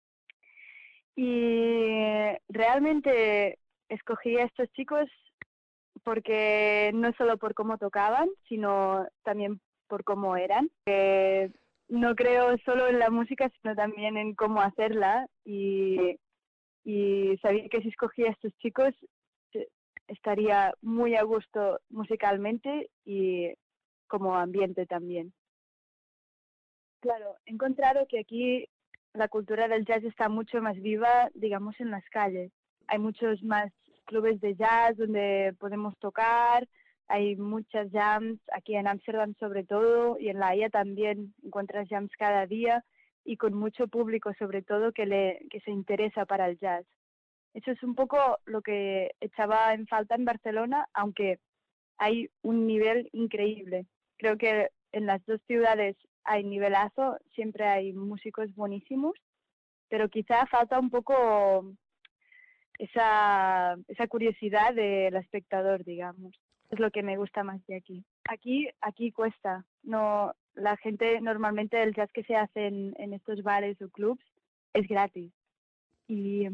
Y realmente escogí a estos chicos porque no solo por cómo tocaban, sino también por cómo eran. Eh, no creo solo en la música, sino también en cómo hacerla. Y, y sabía que si escogía a estos chicos estaría muy a gusto musicalmente y como ambiente también. Claro, he encontrado que aquí la cultura del jazz está mucho más viva, digamos, en las calles. Hay muchos más clubes de jazz donde podemos tocar, hay muchas jams, aquí en Ámsterdam sobre todo, y en La Haya también encuentras jams cada día, y con mucho público sobre todo que, le, que se interesa para el jazz. Eso es un poco lo que echaba en falta en Barcelona, aunque hay un nivel increíble. Creo que en las dos ciudades hay nivelazo, siempre hay músicos buenísimos, pero quizá falta un poco esa, esa curiosidad del espectador, digamos. Es lo que me gusta más de aquí. Aquí, aquí cuesta. No, la gente, normalmente el jazz que se hace en, en estos bares o clubs es gratis. Y,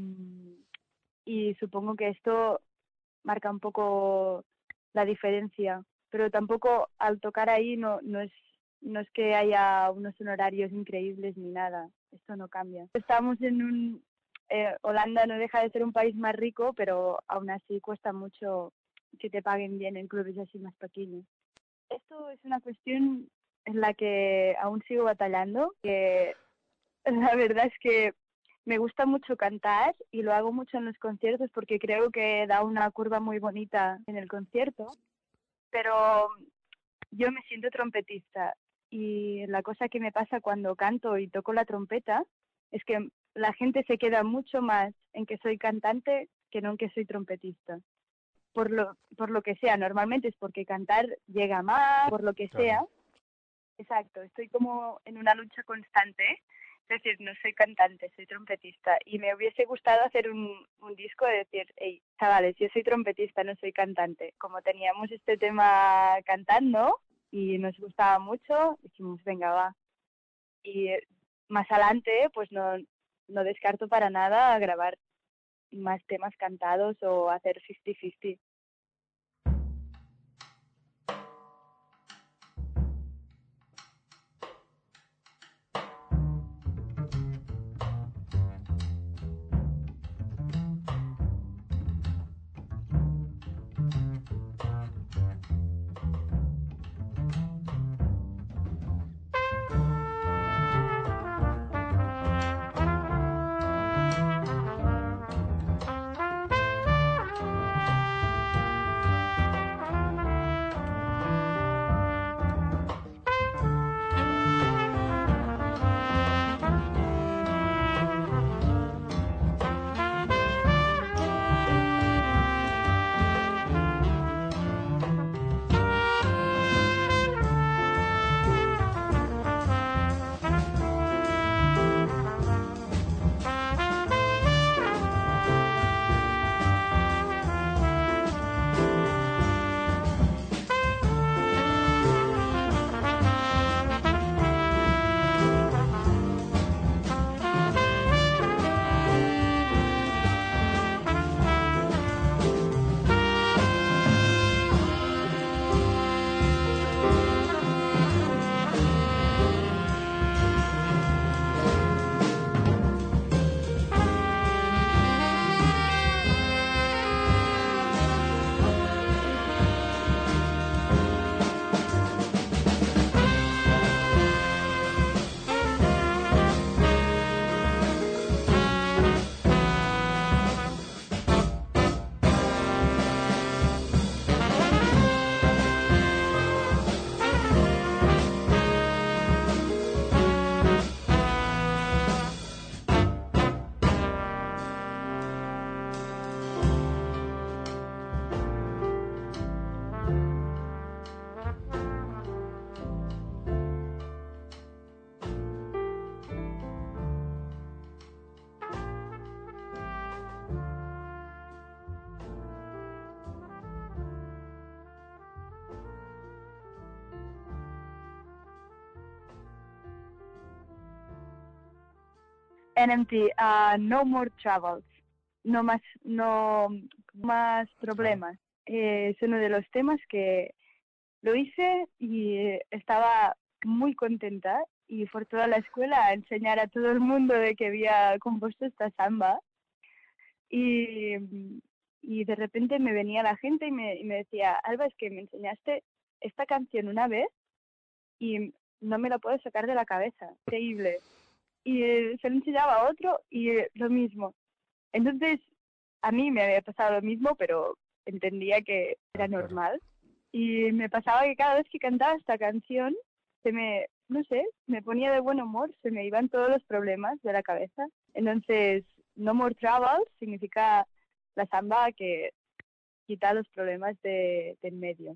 y supongo que esto marca un poco la diferencia. Pero tampoco al tocar ahí no, no es no es que haya unos honorarios increíbles ni nada. Esto no cambia. Estamos en un... Eh, Holanda no deja de ser un país más rico, pero aún así cuesta mucho que te paguen bien en clubes así más pequeños. Esto es una cuestión en la que aún sigo batallando, que la verdad es que me gusta mucho cantar y lo hago mucho en los conciertos porque creo que da una curva muy bonita en el concierto, pero yo me siento trompetista y la cosa que me pasa cuando canto y toco la trompeta es que la gente se queda mucho más en que soy cantante que no en que soy trompetista. Por lo, por lo que sea, normalmente es porque cantar llega más, por lo que claro. sea. Exacto, estoy como en una lucha constante, es decir, no soy cantante, soy trompetista. Y me hubiese gustado hacer un, un disco de decir, hey, chavales, yo soy trompetista, no soy cantante. Como teníamos este tema cantando y nos gustaba mucho, dijimos, venga, va. Y más adelante, pues no, no descarto para nada grabar más temas cantados o hacer cincuenta cincuenta. N M T, uh, No More Troubles, no más, no más problemas. Eh, es uno de los temas que lo hice y eh, estaba muy contenta y por toda la escuela a enseñar a todo el mundo de que había compuesto esta samba. Y, y de repente me venía la gente y me, y me decía, Alba, es que me enseñaste esta canción una vez y no me la puedo sacar de la cabeza, increíble. Y eh, se lo enseñaba a otro y eh, lo mismo. Entonces, a mí me había pasado lo mismo, pero entendía que era normal. Y me pasaba que cada vez que cantaba esta canción, se me, no sé, me ponía de buen humor, se me iban todos los problemas de la cabeza. Entonces, No More Troubles significa la samba que quita los problemas de, de en medio.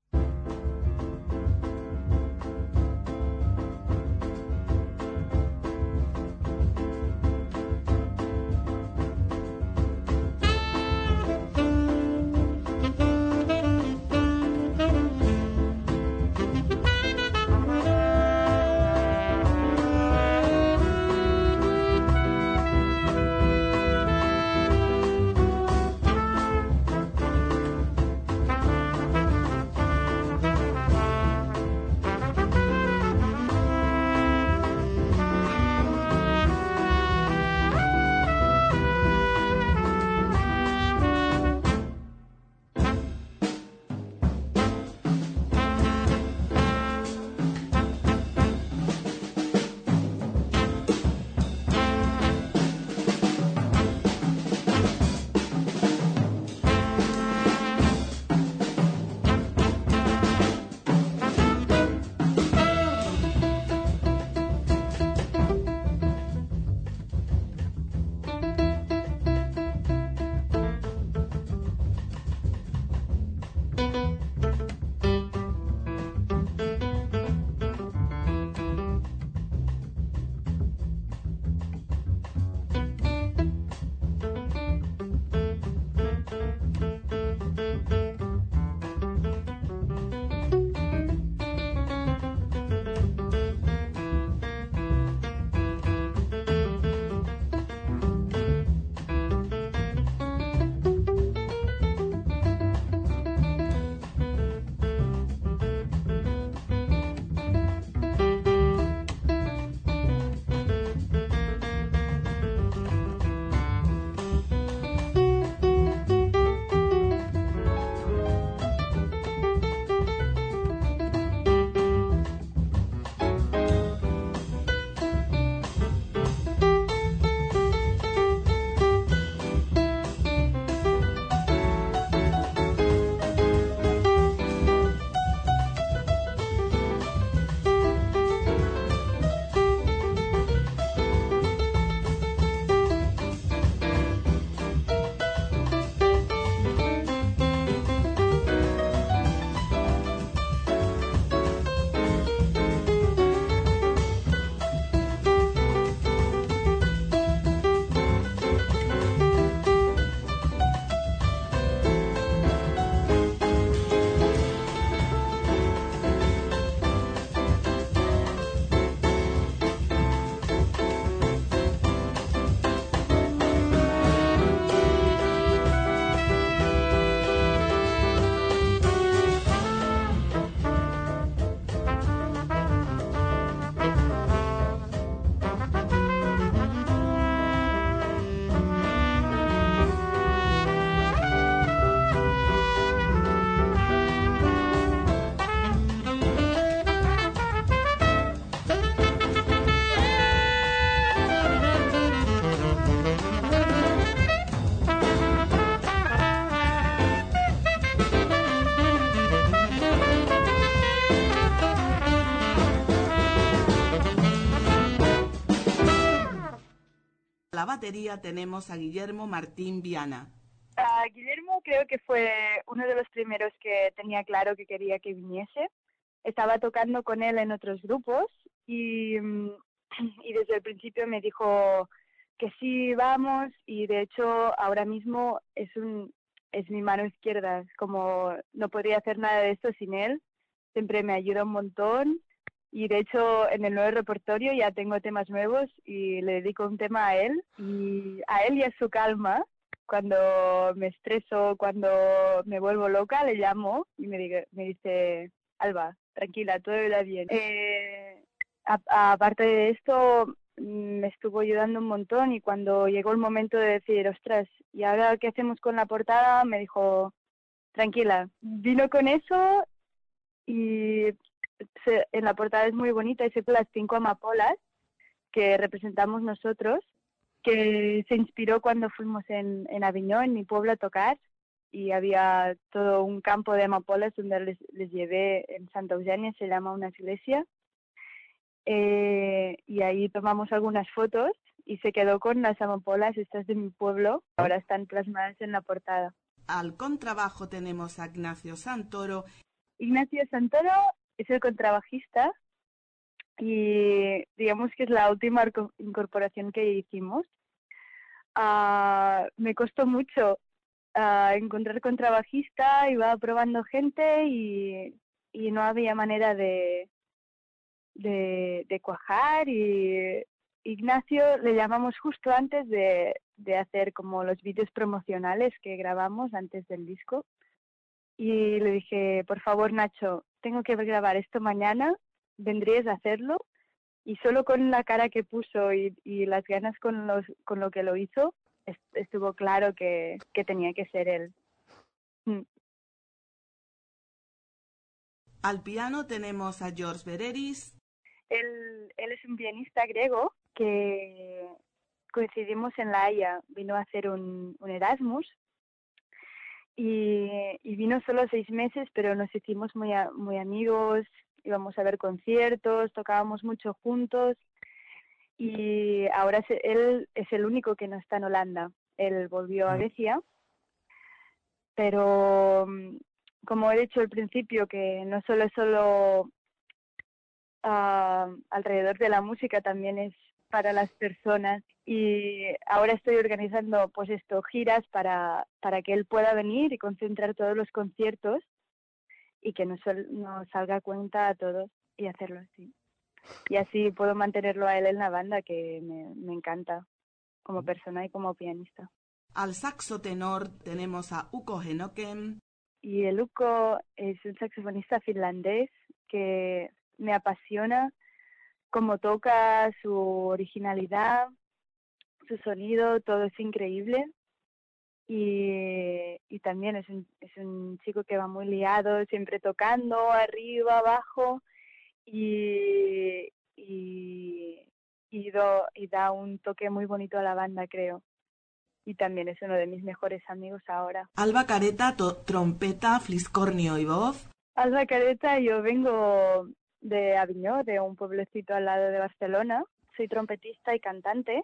la batería tenemos a Guillermo Martín Viana. Uh, Guillermo creo que fue uno de los primeros que tenía claro que quería que viniese. Estaba tocando con él en otros grupos y, y desde el principio me dijo que sí, vamos, y de hecho ahora mismo es un es mi mano izquierda, como no podría hacer nada de esto sin él, siempre me ayuda un montón Y de hecho en el nuevo repertorio ya tengo temas nuevos y le dedico un tema a él y a él y a su calma. Cuando me estreso, cuando me vuelvo loca, le llamo y me, diga, me dice, Alba, tranquila, todo irá bien. Eh, a, aparte de esto, me estuvo ayudando un montón y cuando llegó el momento de decir, ostras, ¿y ahora qué hacemos con la portada? Me dijo, tranquila. Vino con eso y se, en la portada es muy bonita y se las cinco amapolas que representamos nosotros, que se inspiró cuando fuimos en, en Aviñón, en mi pueblo, a tocar, y había todo un campo de amapolas donde les, les llevé en Santa Eugenia, se llama una iglesia, eh, y ahí tomamos algunas fotos y se quedó con las amapolas estas de mi pueblo, ahora están plasmadas en la portada. Al contrabajo tenemos a Ignacio Santoro. Ignacio Santoro es el contrabajista y digamos que es la última incorporación que hicimos. Uh, me costó mucho uh, encontrar contrabajista, iba probando gente y, y no había manera de, de, de cuajar y Ignacio le llamamos justo antes de, de hacer como los vídeos promocionales que grabamos antes del disco y le dije, por favor Nacho, tengo que grabar esto mañana, ¿vendrías a hacerlo? Y solo con la cara que puso y, y las ganas con, los, con lo que lo hizo, estuvo claro que, que tenía que ser él. Mm. Al piano tenemos a George Bereris. Él, él es un pianista griego que coincidimos en La Haya. Vino a hacer un, un Erasmus y, y vino solo seis meses, pero nos hicimos muy, a, muy amigos, íbamos a ver conciertos, tocábamos mucho juntos y ahora se, él es el único que no está en Holanda. Él volvió a Grecia, pero como he dicho al principio, que no solo es solo uh, alrededor de la música, también es para las personas y ahora estoy organizando pues esto, giras para, para que él pueda venir y concentrar todos los conciertos y que nos, nos salga a cuenta a todos y hacerlo así. Y así puedo mantenerlo a él en la banda, que me, me encanta como persona y como pianista. Al saxo tenor tenemos a Ukko Henoken. Y el Ukko es un saxofonista finlandés que me apasiona cómo toca, su originalidad, su sonido, todo es increíble. Y, y también es un, es un chico que va muy liado, siempre tocando, arriba, abajo, y, y, y, do, y da un toque muy bonito a la banda, creo. Y también es uno de mis mejores amigos ahora. Alba Careta, trompeta, fliscornio y voz. Alba Careta, yo vengo de Aviñó, de un pueblecito al lado de Barcelona. Soy trompetista y cantante.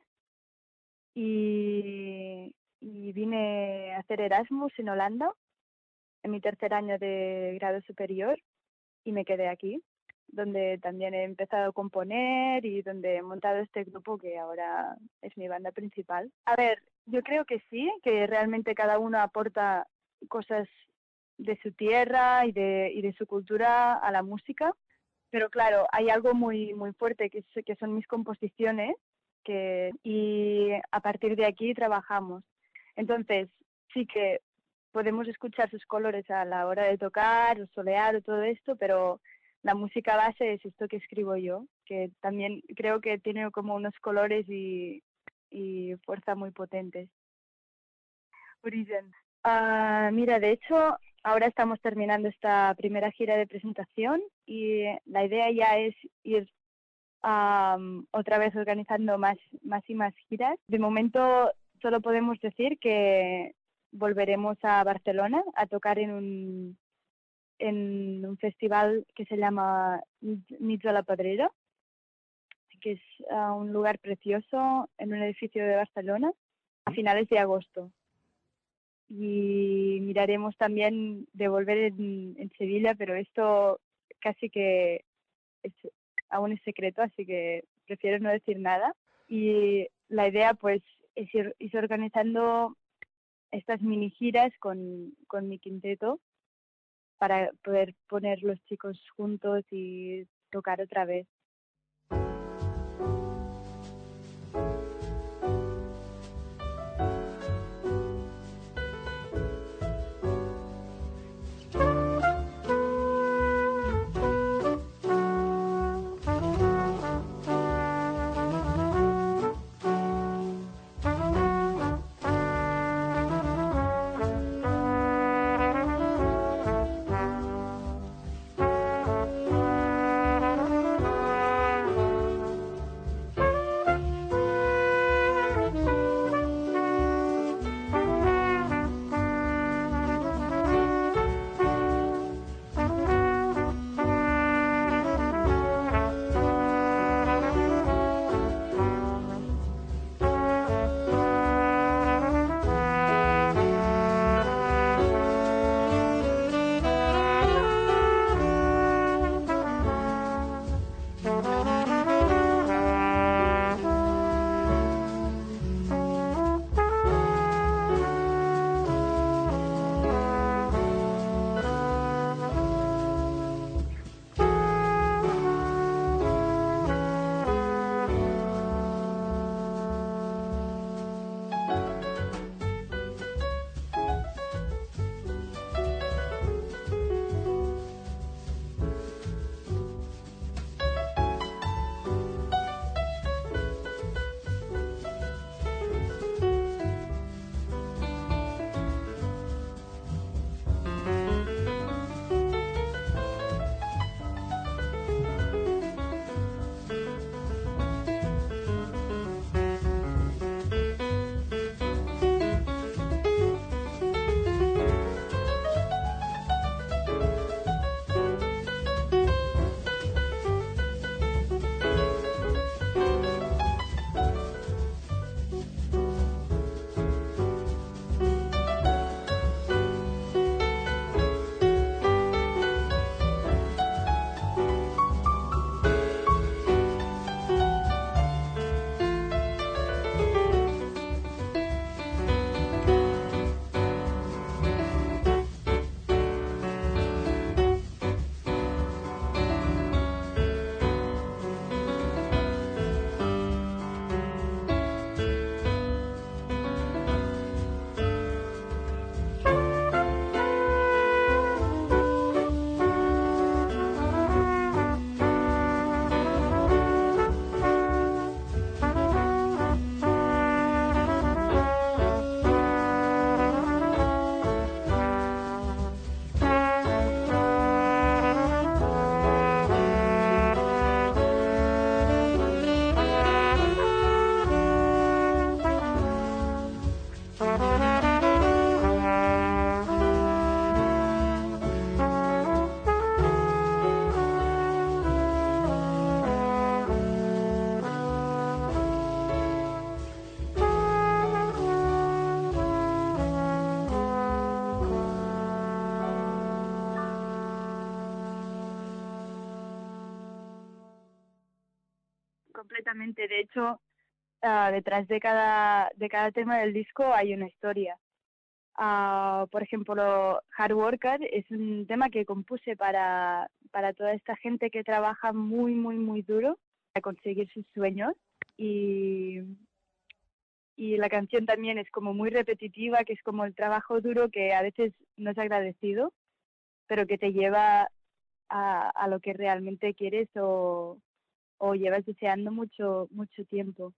Y... y vine a hacer Erasmus en Holanda en mi tercer año de grado superior y me quedé aquí, donde también he empezado a componer y donde he montado este grupo que ahora es mi banda principal. A ver, yo creo que sí, que realmente cada uno aporta cosas de su tierra y de, y de su cultura a la música, pero claro, hay algo muy, muy fuerte que, es, que son mis composiciones que, y a partir de aquí trabajamos. Entonces, sí que podemos escuchar sus colores a la hora de tocar, o solear o todo esto, pero la música base es esto que escribo yo, que también creo que tiene como unos colores y, y fuerza muy potentes. Origen. Uh, mira, de hecho, ahora estamos terminando esta primera gira de presentación y la idea ya es ir um, otra vez organizando más, más y más giras. De momento solo podemos decir que volveremos a Barcelona a tocar en un, en un festival que se llama Nits de la Pedrera, que es uh, un lugar precioso en un edificio de Barcelona, a finales de agosto. Y miraremos también de volver en, en Sevilla, pero esto casi que es, aún es secreto, así que prefiero no decir nada. Y la idea pues es ir, ir organizando estas mini giras con, con mi quinteto para poder poner los chicos juntos y tocar otra vez. Completamente. De hecho, uh, detrás de cada, de cada tema del disco hay una historia. Uh, por ejemplo, Hard Worker es un tema que compuse para, para toda esta gente que trabaja muy, muy, muy duro para conseguir sus sueños. Y, y la canción también es como muy repetitiva, que es como el trabajo duro que a veces no es agradecido, pero que te lleva a, a lo que realmente quieres o, o llevas deseando mucho, mucho tiempo.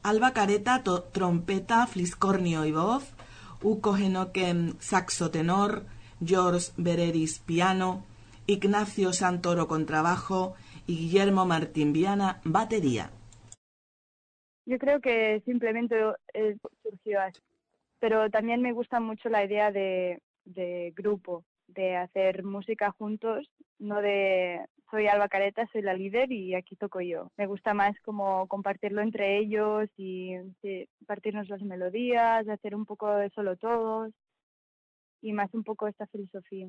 Alba Careta, to- trompeta, fliscornio y voz, Uco Genoquem, saxo tenor, George Bereris, piano, Ignacio Santoro, contrabajo y Guillermo Martín Viana, batería. Yo creo que simplemente eh, surgió así, pero también me gusta mucho la idea de, de grupo, de hacer música juntos, no de soy Alba Careta, soy la líder y aquí toco yo. Me gusta más como compartirlo entre ellos y sí, compartirnos las melodías, hacer un poco de solo todos y más un poco esta filosofía.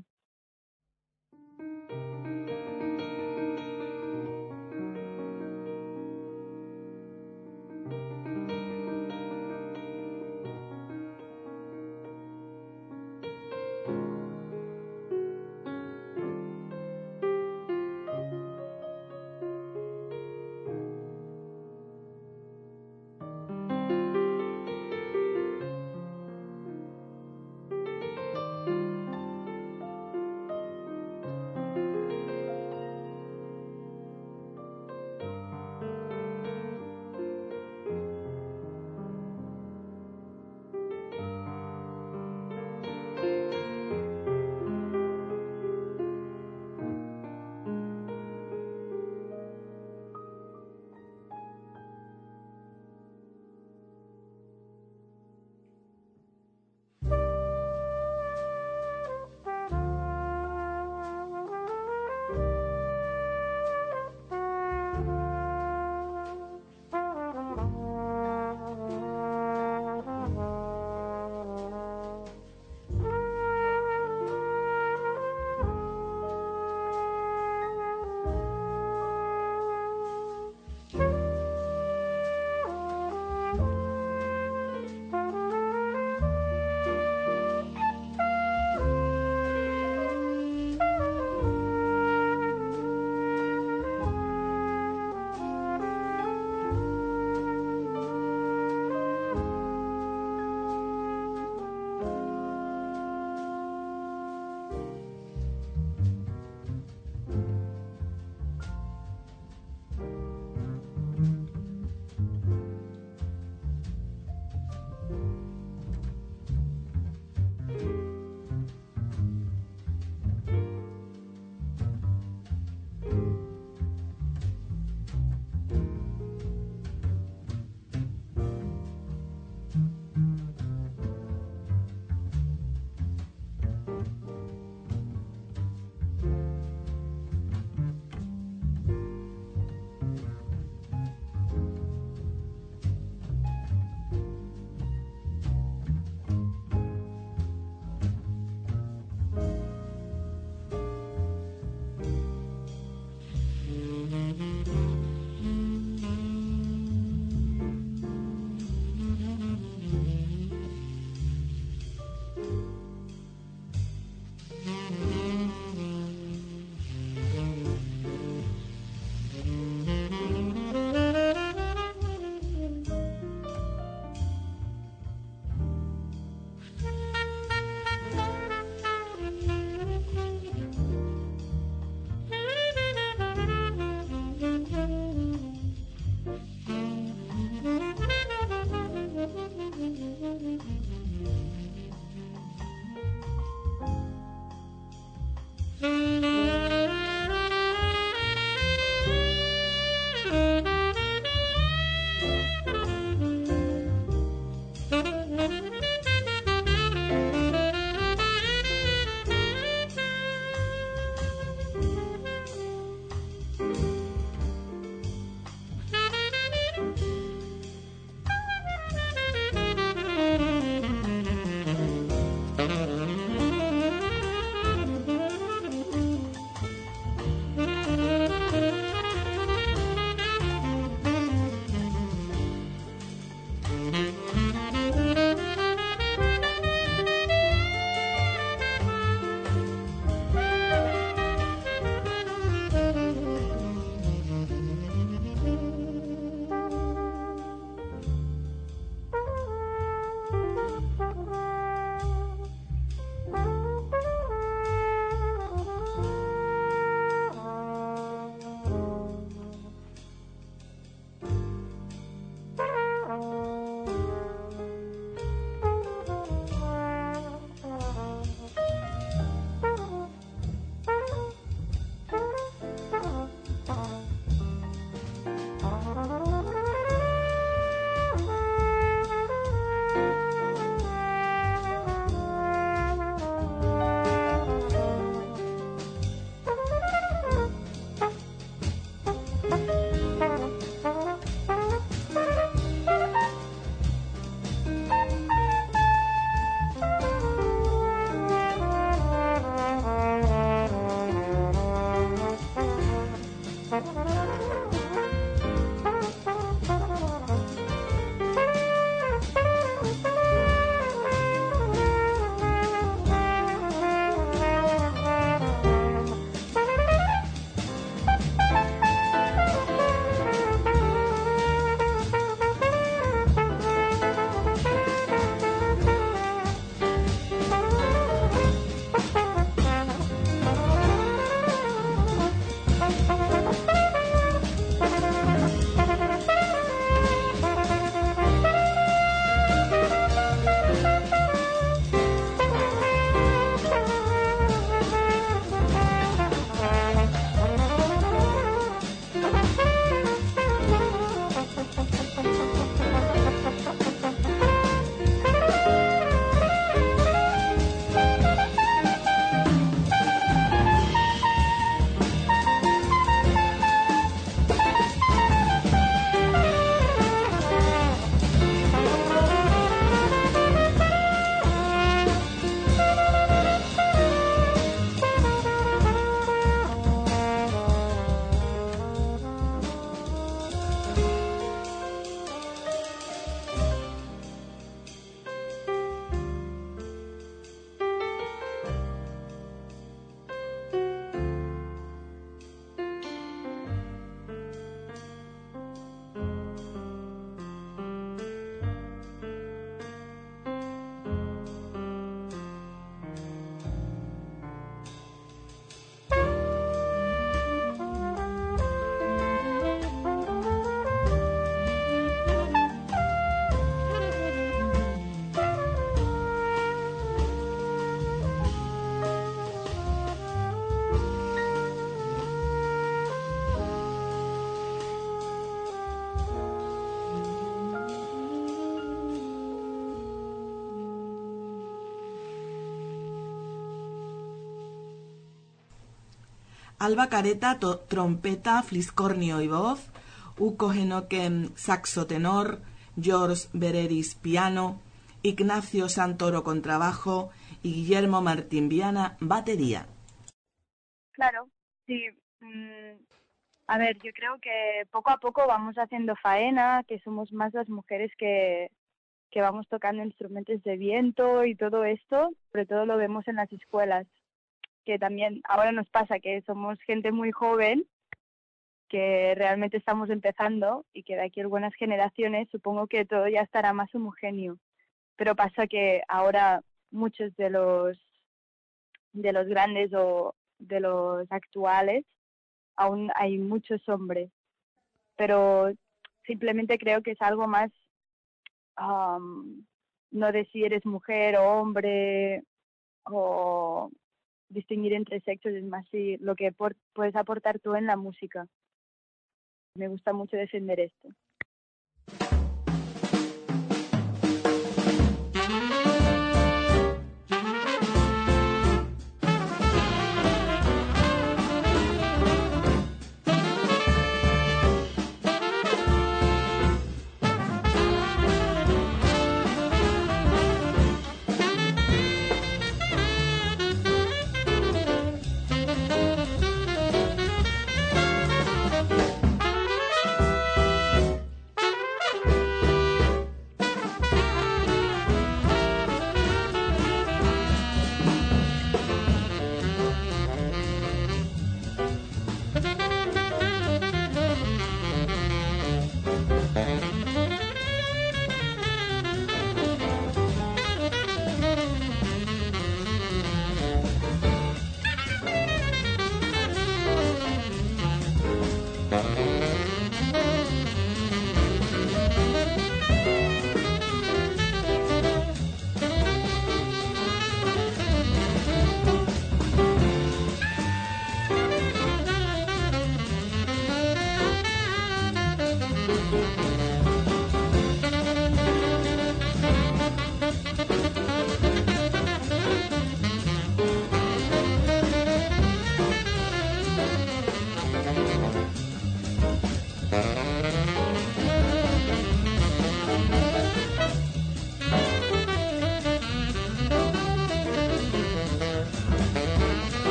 Alba Careta, to- trompeta, fliscornio y voz, Uco Genoque, saxo tenor, George Bereris, piano, Ignacio Santoro, contrabajo y Guillermo Martín Viana, batería. Claro, sí. Mm, a ver, yo creo que poco a poco vamos haciendo faena, que somos más las mujeres que, que vamos tocando instrumentos de viento y todo esto, sobre todo lo vemos en las escuelas, que también ahora nos pasa que somos gente muy joven, que realmente estamos empezando y que de aquí a algunas generaciones supongo que todo ya estará más homogéneo. Pero pasa que ahora muchos de los de los grandes o de los actuales aún hay muchos hombres, pero simplemente creo que es algo más um, no de si eres mujer o hombre o distinguir entre sexos, es más si lo que por, puedes aportar tú en la música. Me gusta mucho defender esto.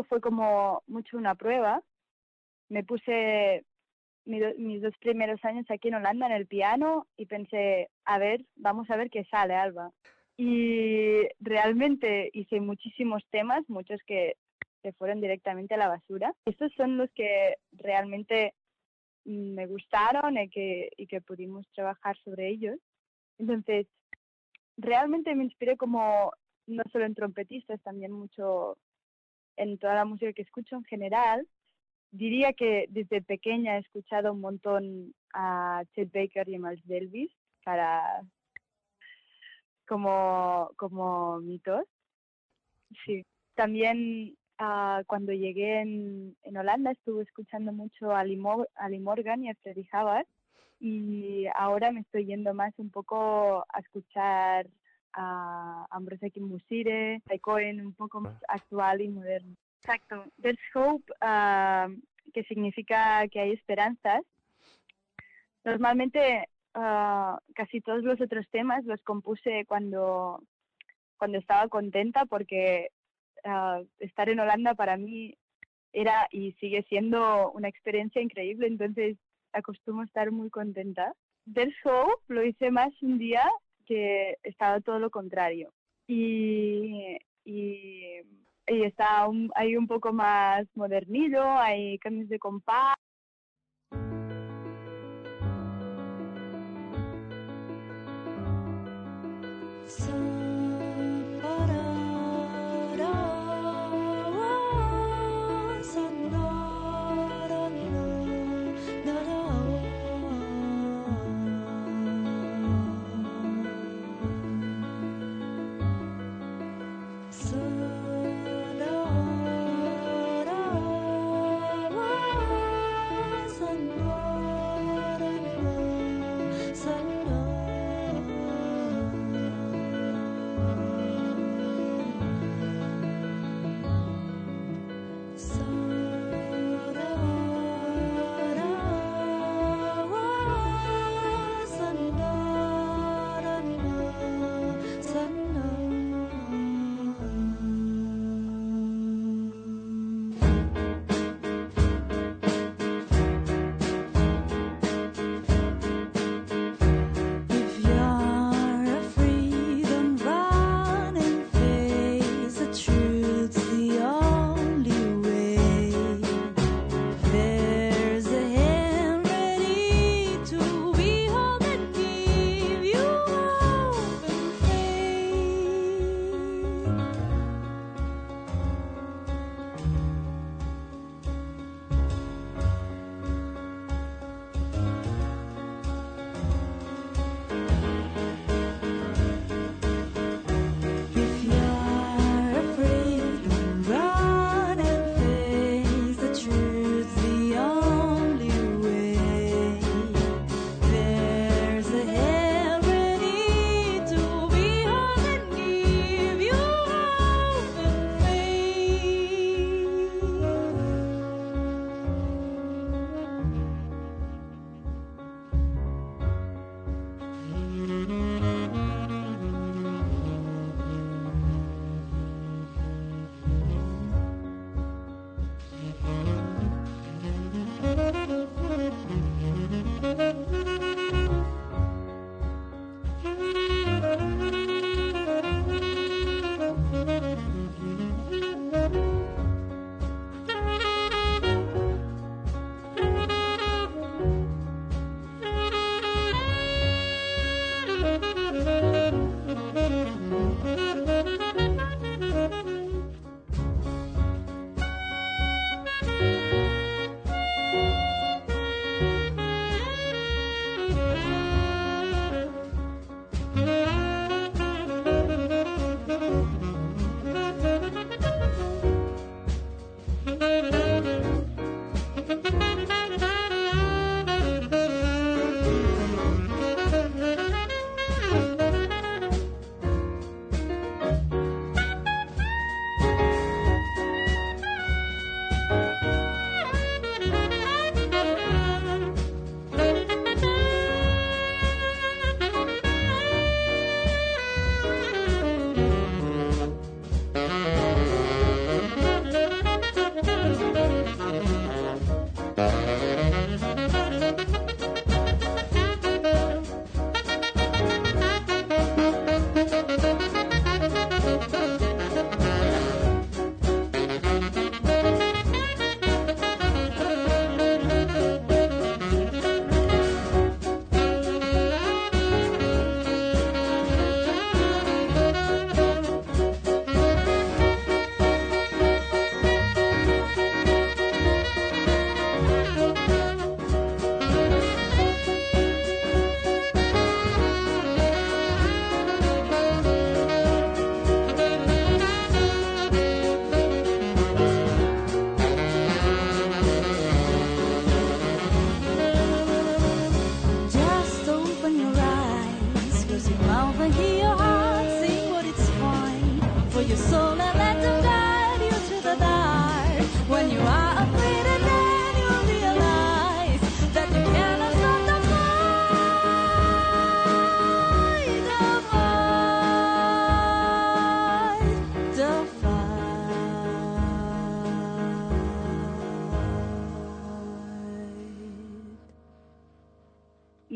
fue como mucho una prueba. Me puse mi do- mis dos primeros años aquí en Holanda en el piano y pensé, a ver, vamos a ver qué sale, Alba. Y realmente hice muchísimos temas, muchos que se fueron directamente a la basura. Estos son los que realmente mm, me gustaron y que, y que pudimos trabajar sobre ellos. Entonces, realmente me inspiré como, no solo en trompetistas, también mucho en toda la música que escucho en general. Diría que desde pequeña he escuchado un montón a Chet Baker y a Miles Davis para como, como mitos. Sí. También ah, cuando llegué en, en Holanda estuve escuchando mucho a Lee, Mo- a Lee Morgan y a Freddie Hubbard, y ahora me estoy yendo más un poco a escuchar a Ambrose Kimusire, a Cohen, un poco más actual y moderno. Exacto. There's Hope, ah, que significa que hay esperanzas. Normalmente ah, casi todos los otros temas los compuse cuando, cuando estaba contenta, porque ah, estar en Holanda para mí era y sigue siendo una experiencia increíble, entonces acostumbro a estar muy contenta. There's Hope lo hice más un día que estaba todo lo contrario. Y, y, y está un, hay un poco más modernillo, hay cambios de compás.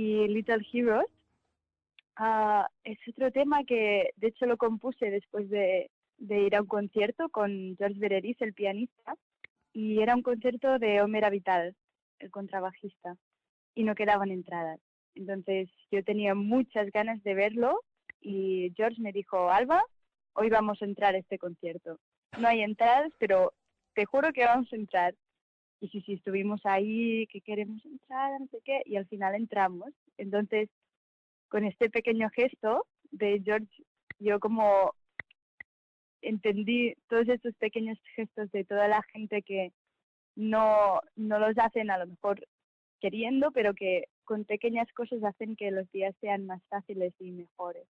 y Little Heroes. Uh, es otro tema que de hecho lo compuse después de, de ir a un concierto con George Bereris, el pianista, y era un concierto de Homer Avital, el contrabajista, y no quedaban entradas. Entonces yo tenía muchas ganas de verlo y George me dijo, Alba, hoy vamos a entrar a este concierto. No hay entradas, pero te juro que vamos a entrar. Y sí, sí, estuvimos ahí, que queremos entrar, no sé qué, y al final entramos. Entonces, con este pequeño gesto de George, yo como entendí todos estos pequeños gestos de toda la gente que no, no los hacen a lo mejor queriendo, pero que con pequeñas cosas hacen que los días sean más fáciles y mejores.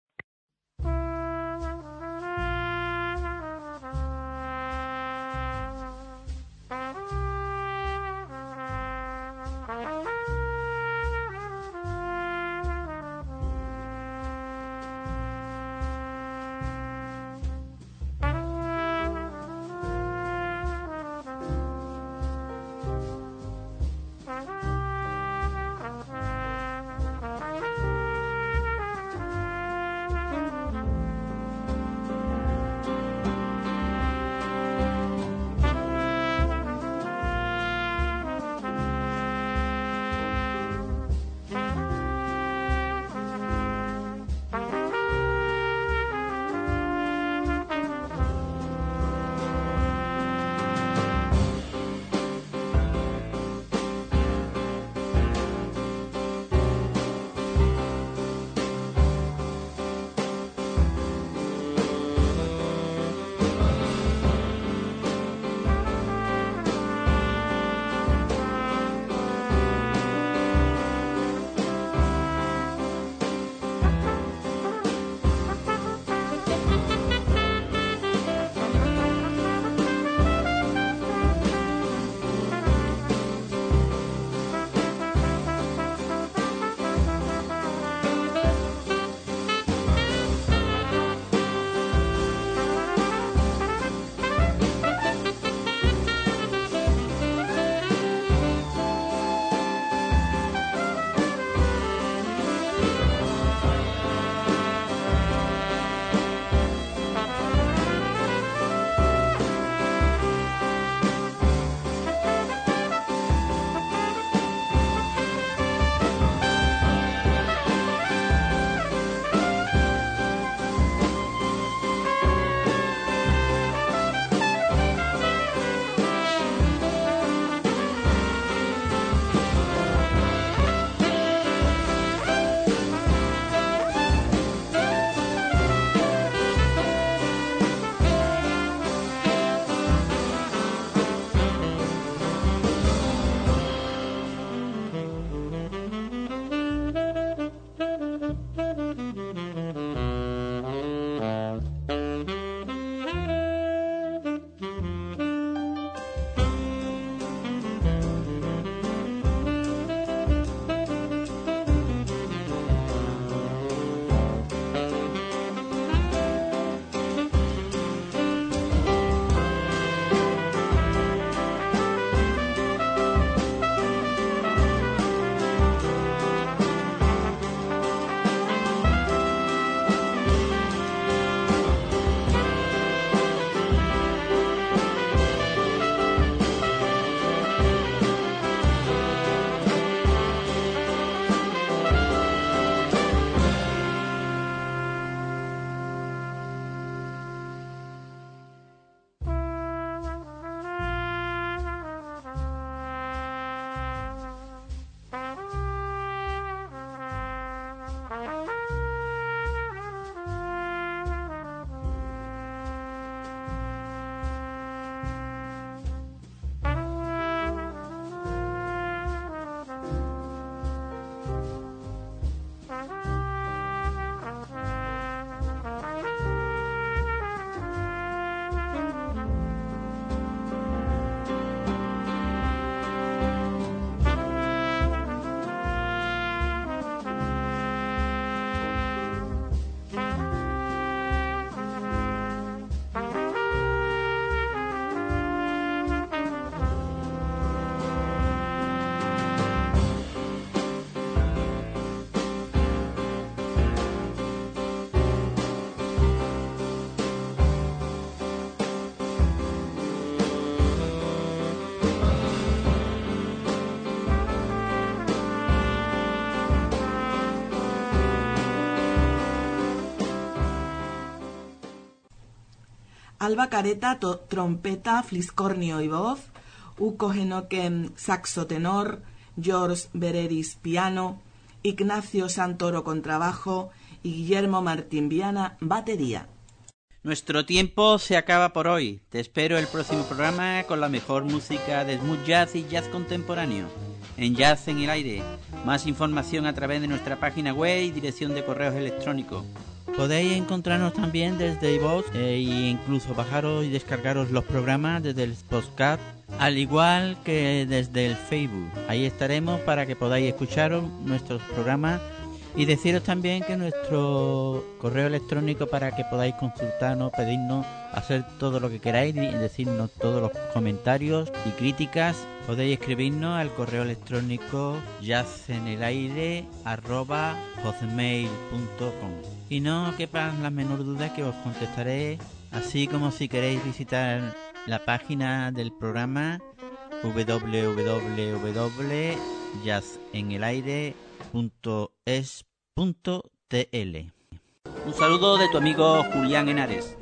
Alba Careta, to- trompeta, fliscornio y voz, Uco Genoque, saxo tenor, George Bereris, piano, Ignacio Santoro, contrabajo y Guillermo Martín Viana, batería. Nuestro tiempo se acaba por hoy. Te espero el próximo programa con la mejor música de smooth jazz y jazz contemporáneo. En Jazz en el Aire. Más información a través de nuestra página web y dirección de correos electrónicos. Podéis encontrarnos también desde iVoox e incluso bajaros y descargaros los programas desde el podcast, al igual que desde el Facebook. Ahí estaremos para que podáis escucharos nuestros programas. Y deciros también que nuestro correo electrónico para que podáis consultarnos, pedirnos, hacer todo lo que queráis y decirnos todos los comentarios y críticas, podéis escribirnos al correo electrónico jazzenelaire arroba hotmail punto com. Y no quepan la menor duda que os contestaré, así como si queréis visitar la página del programa doble u doble u doble u doble punto jazz en el aire punto es punto t l. Un saludo de tu amigo Julián Henares.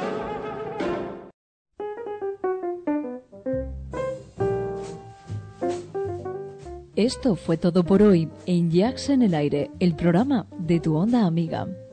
Esto fue todo por hoy en Jazz en el Aire, el programa de tu onda amiga.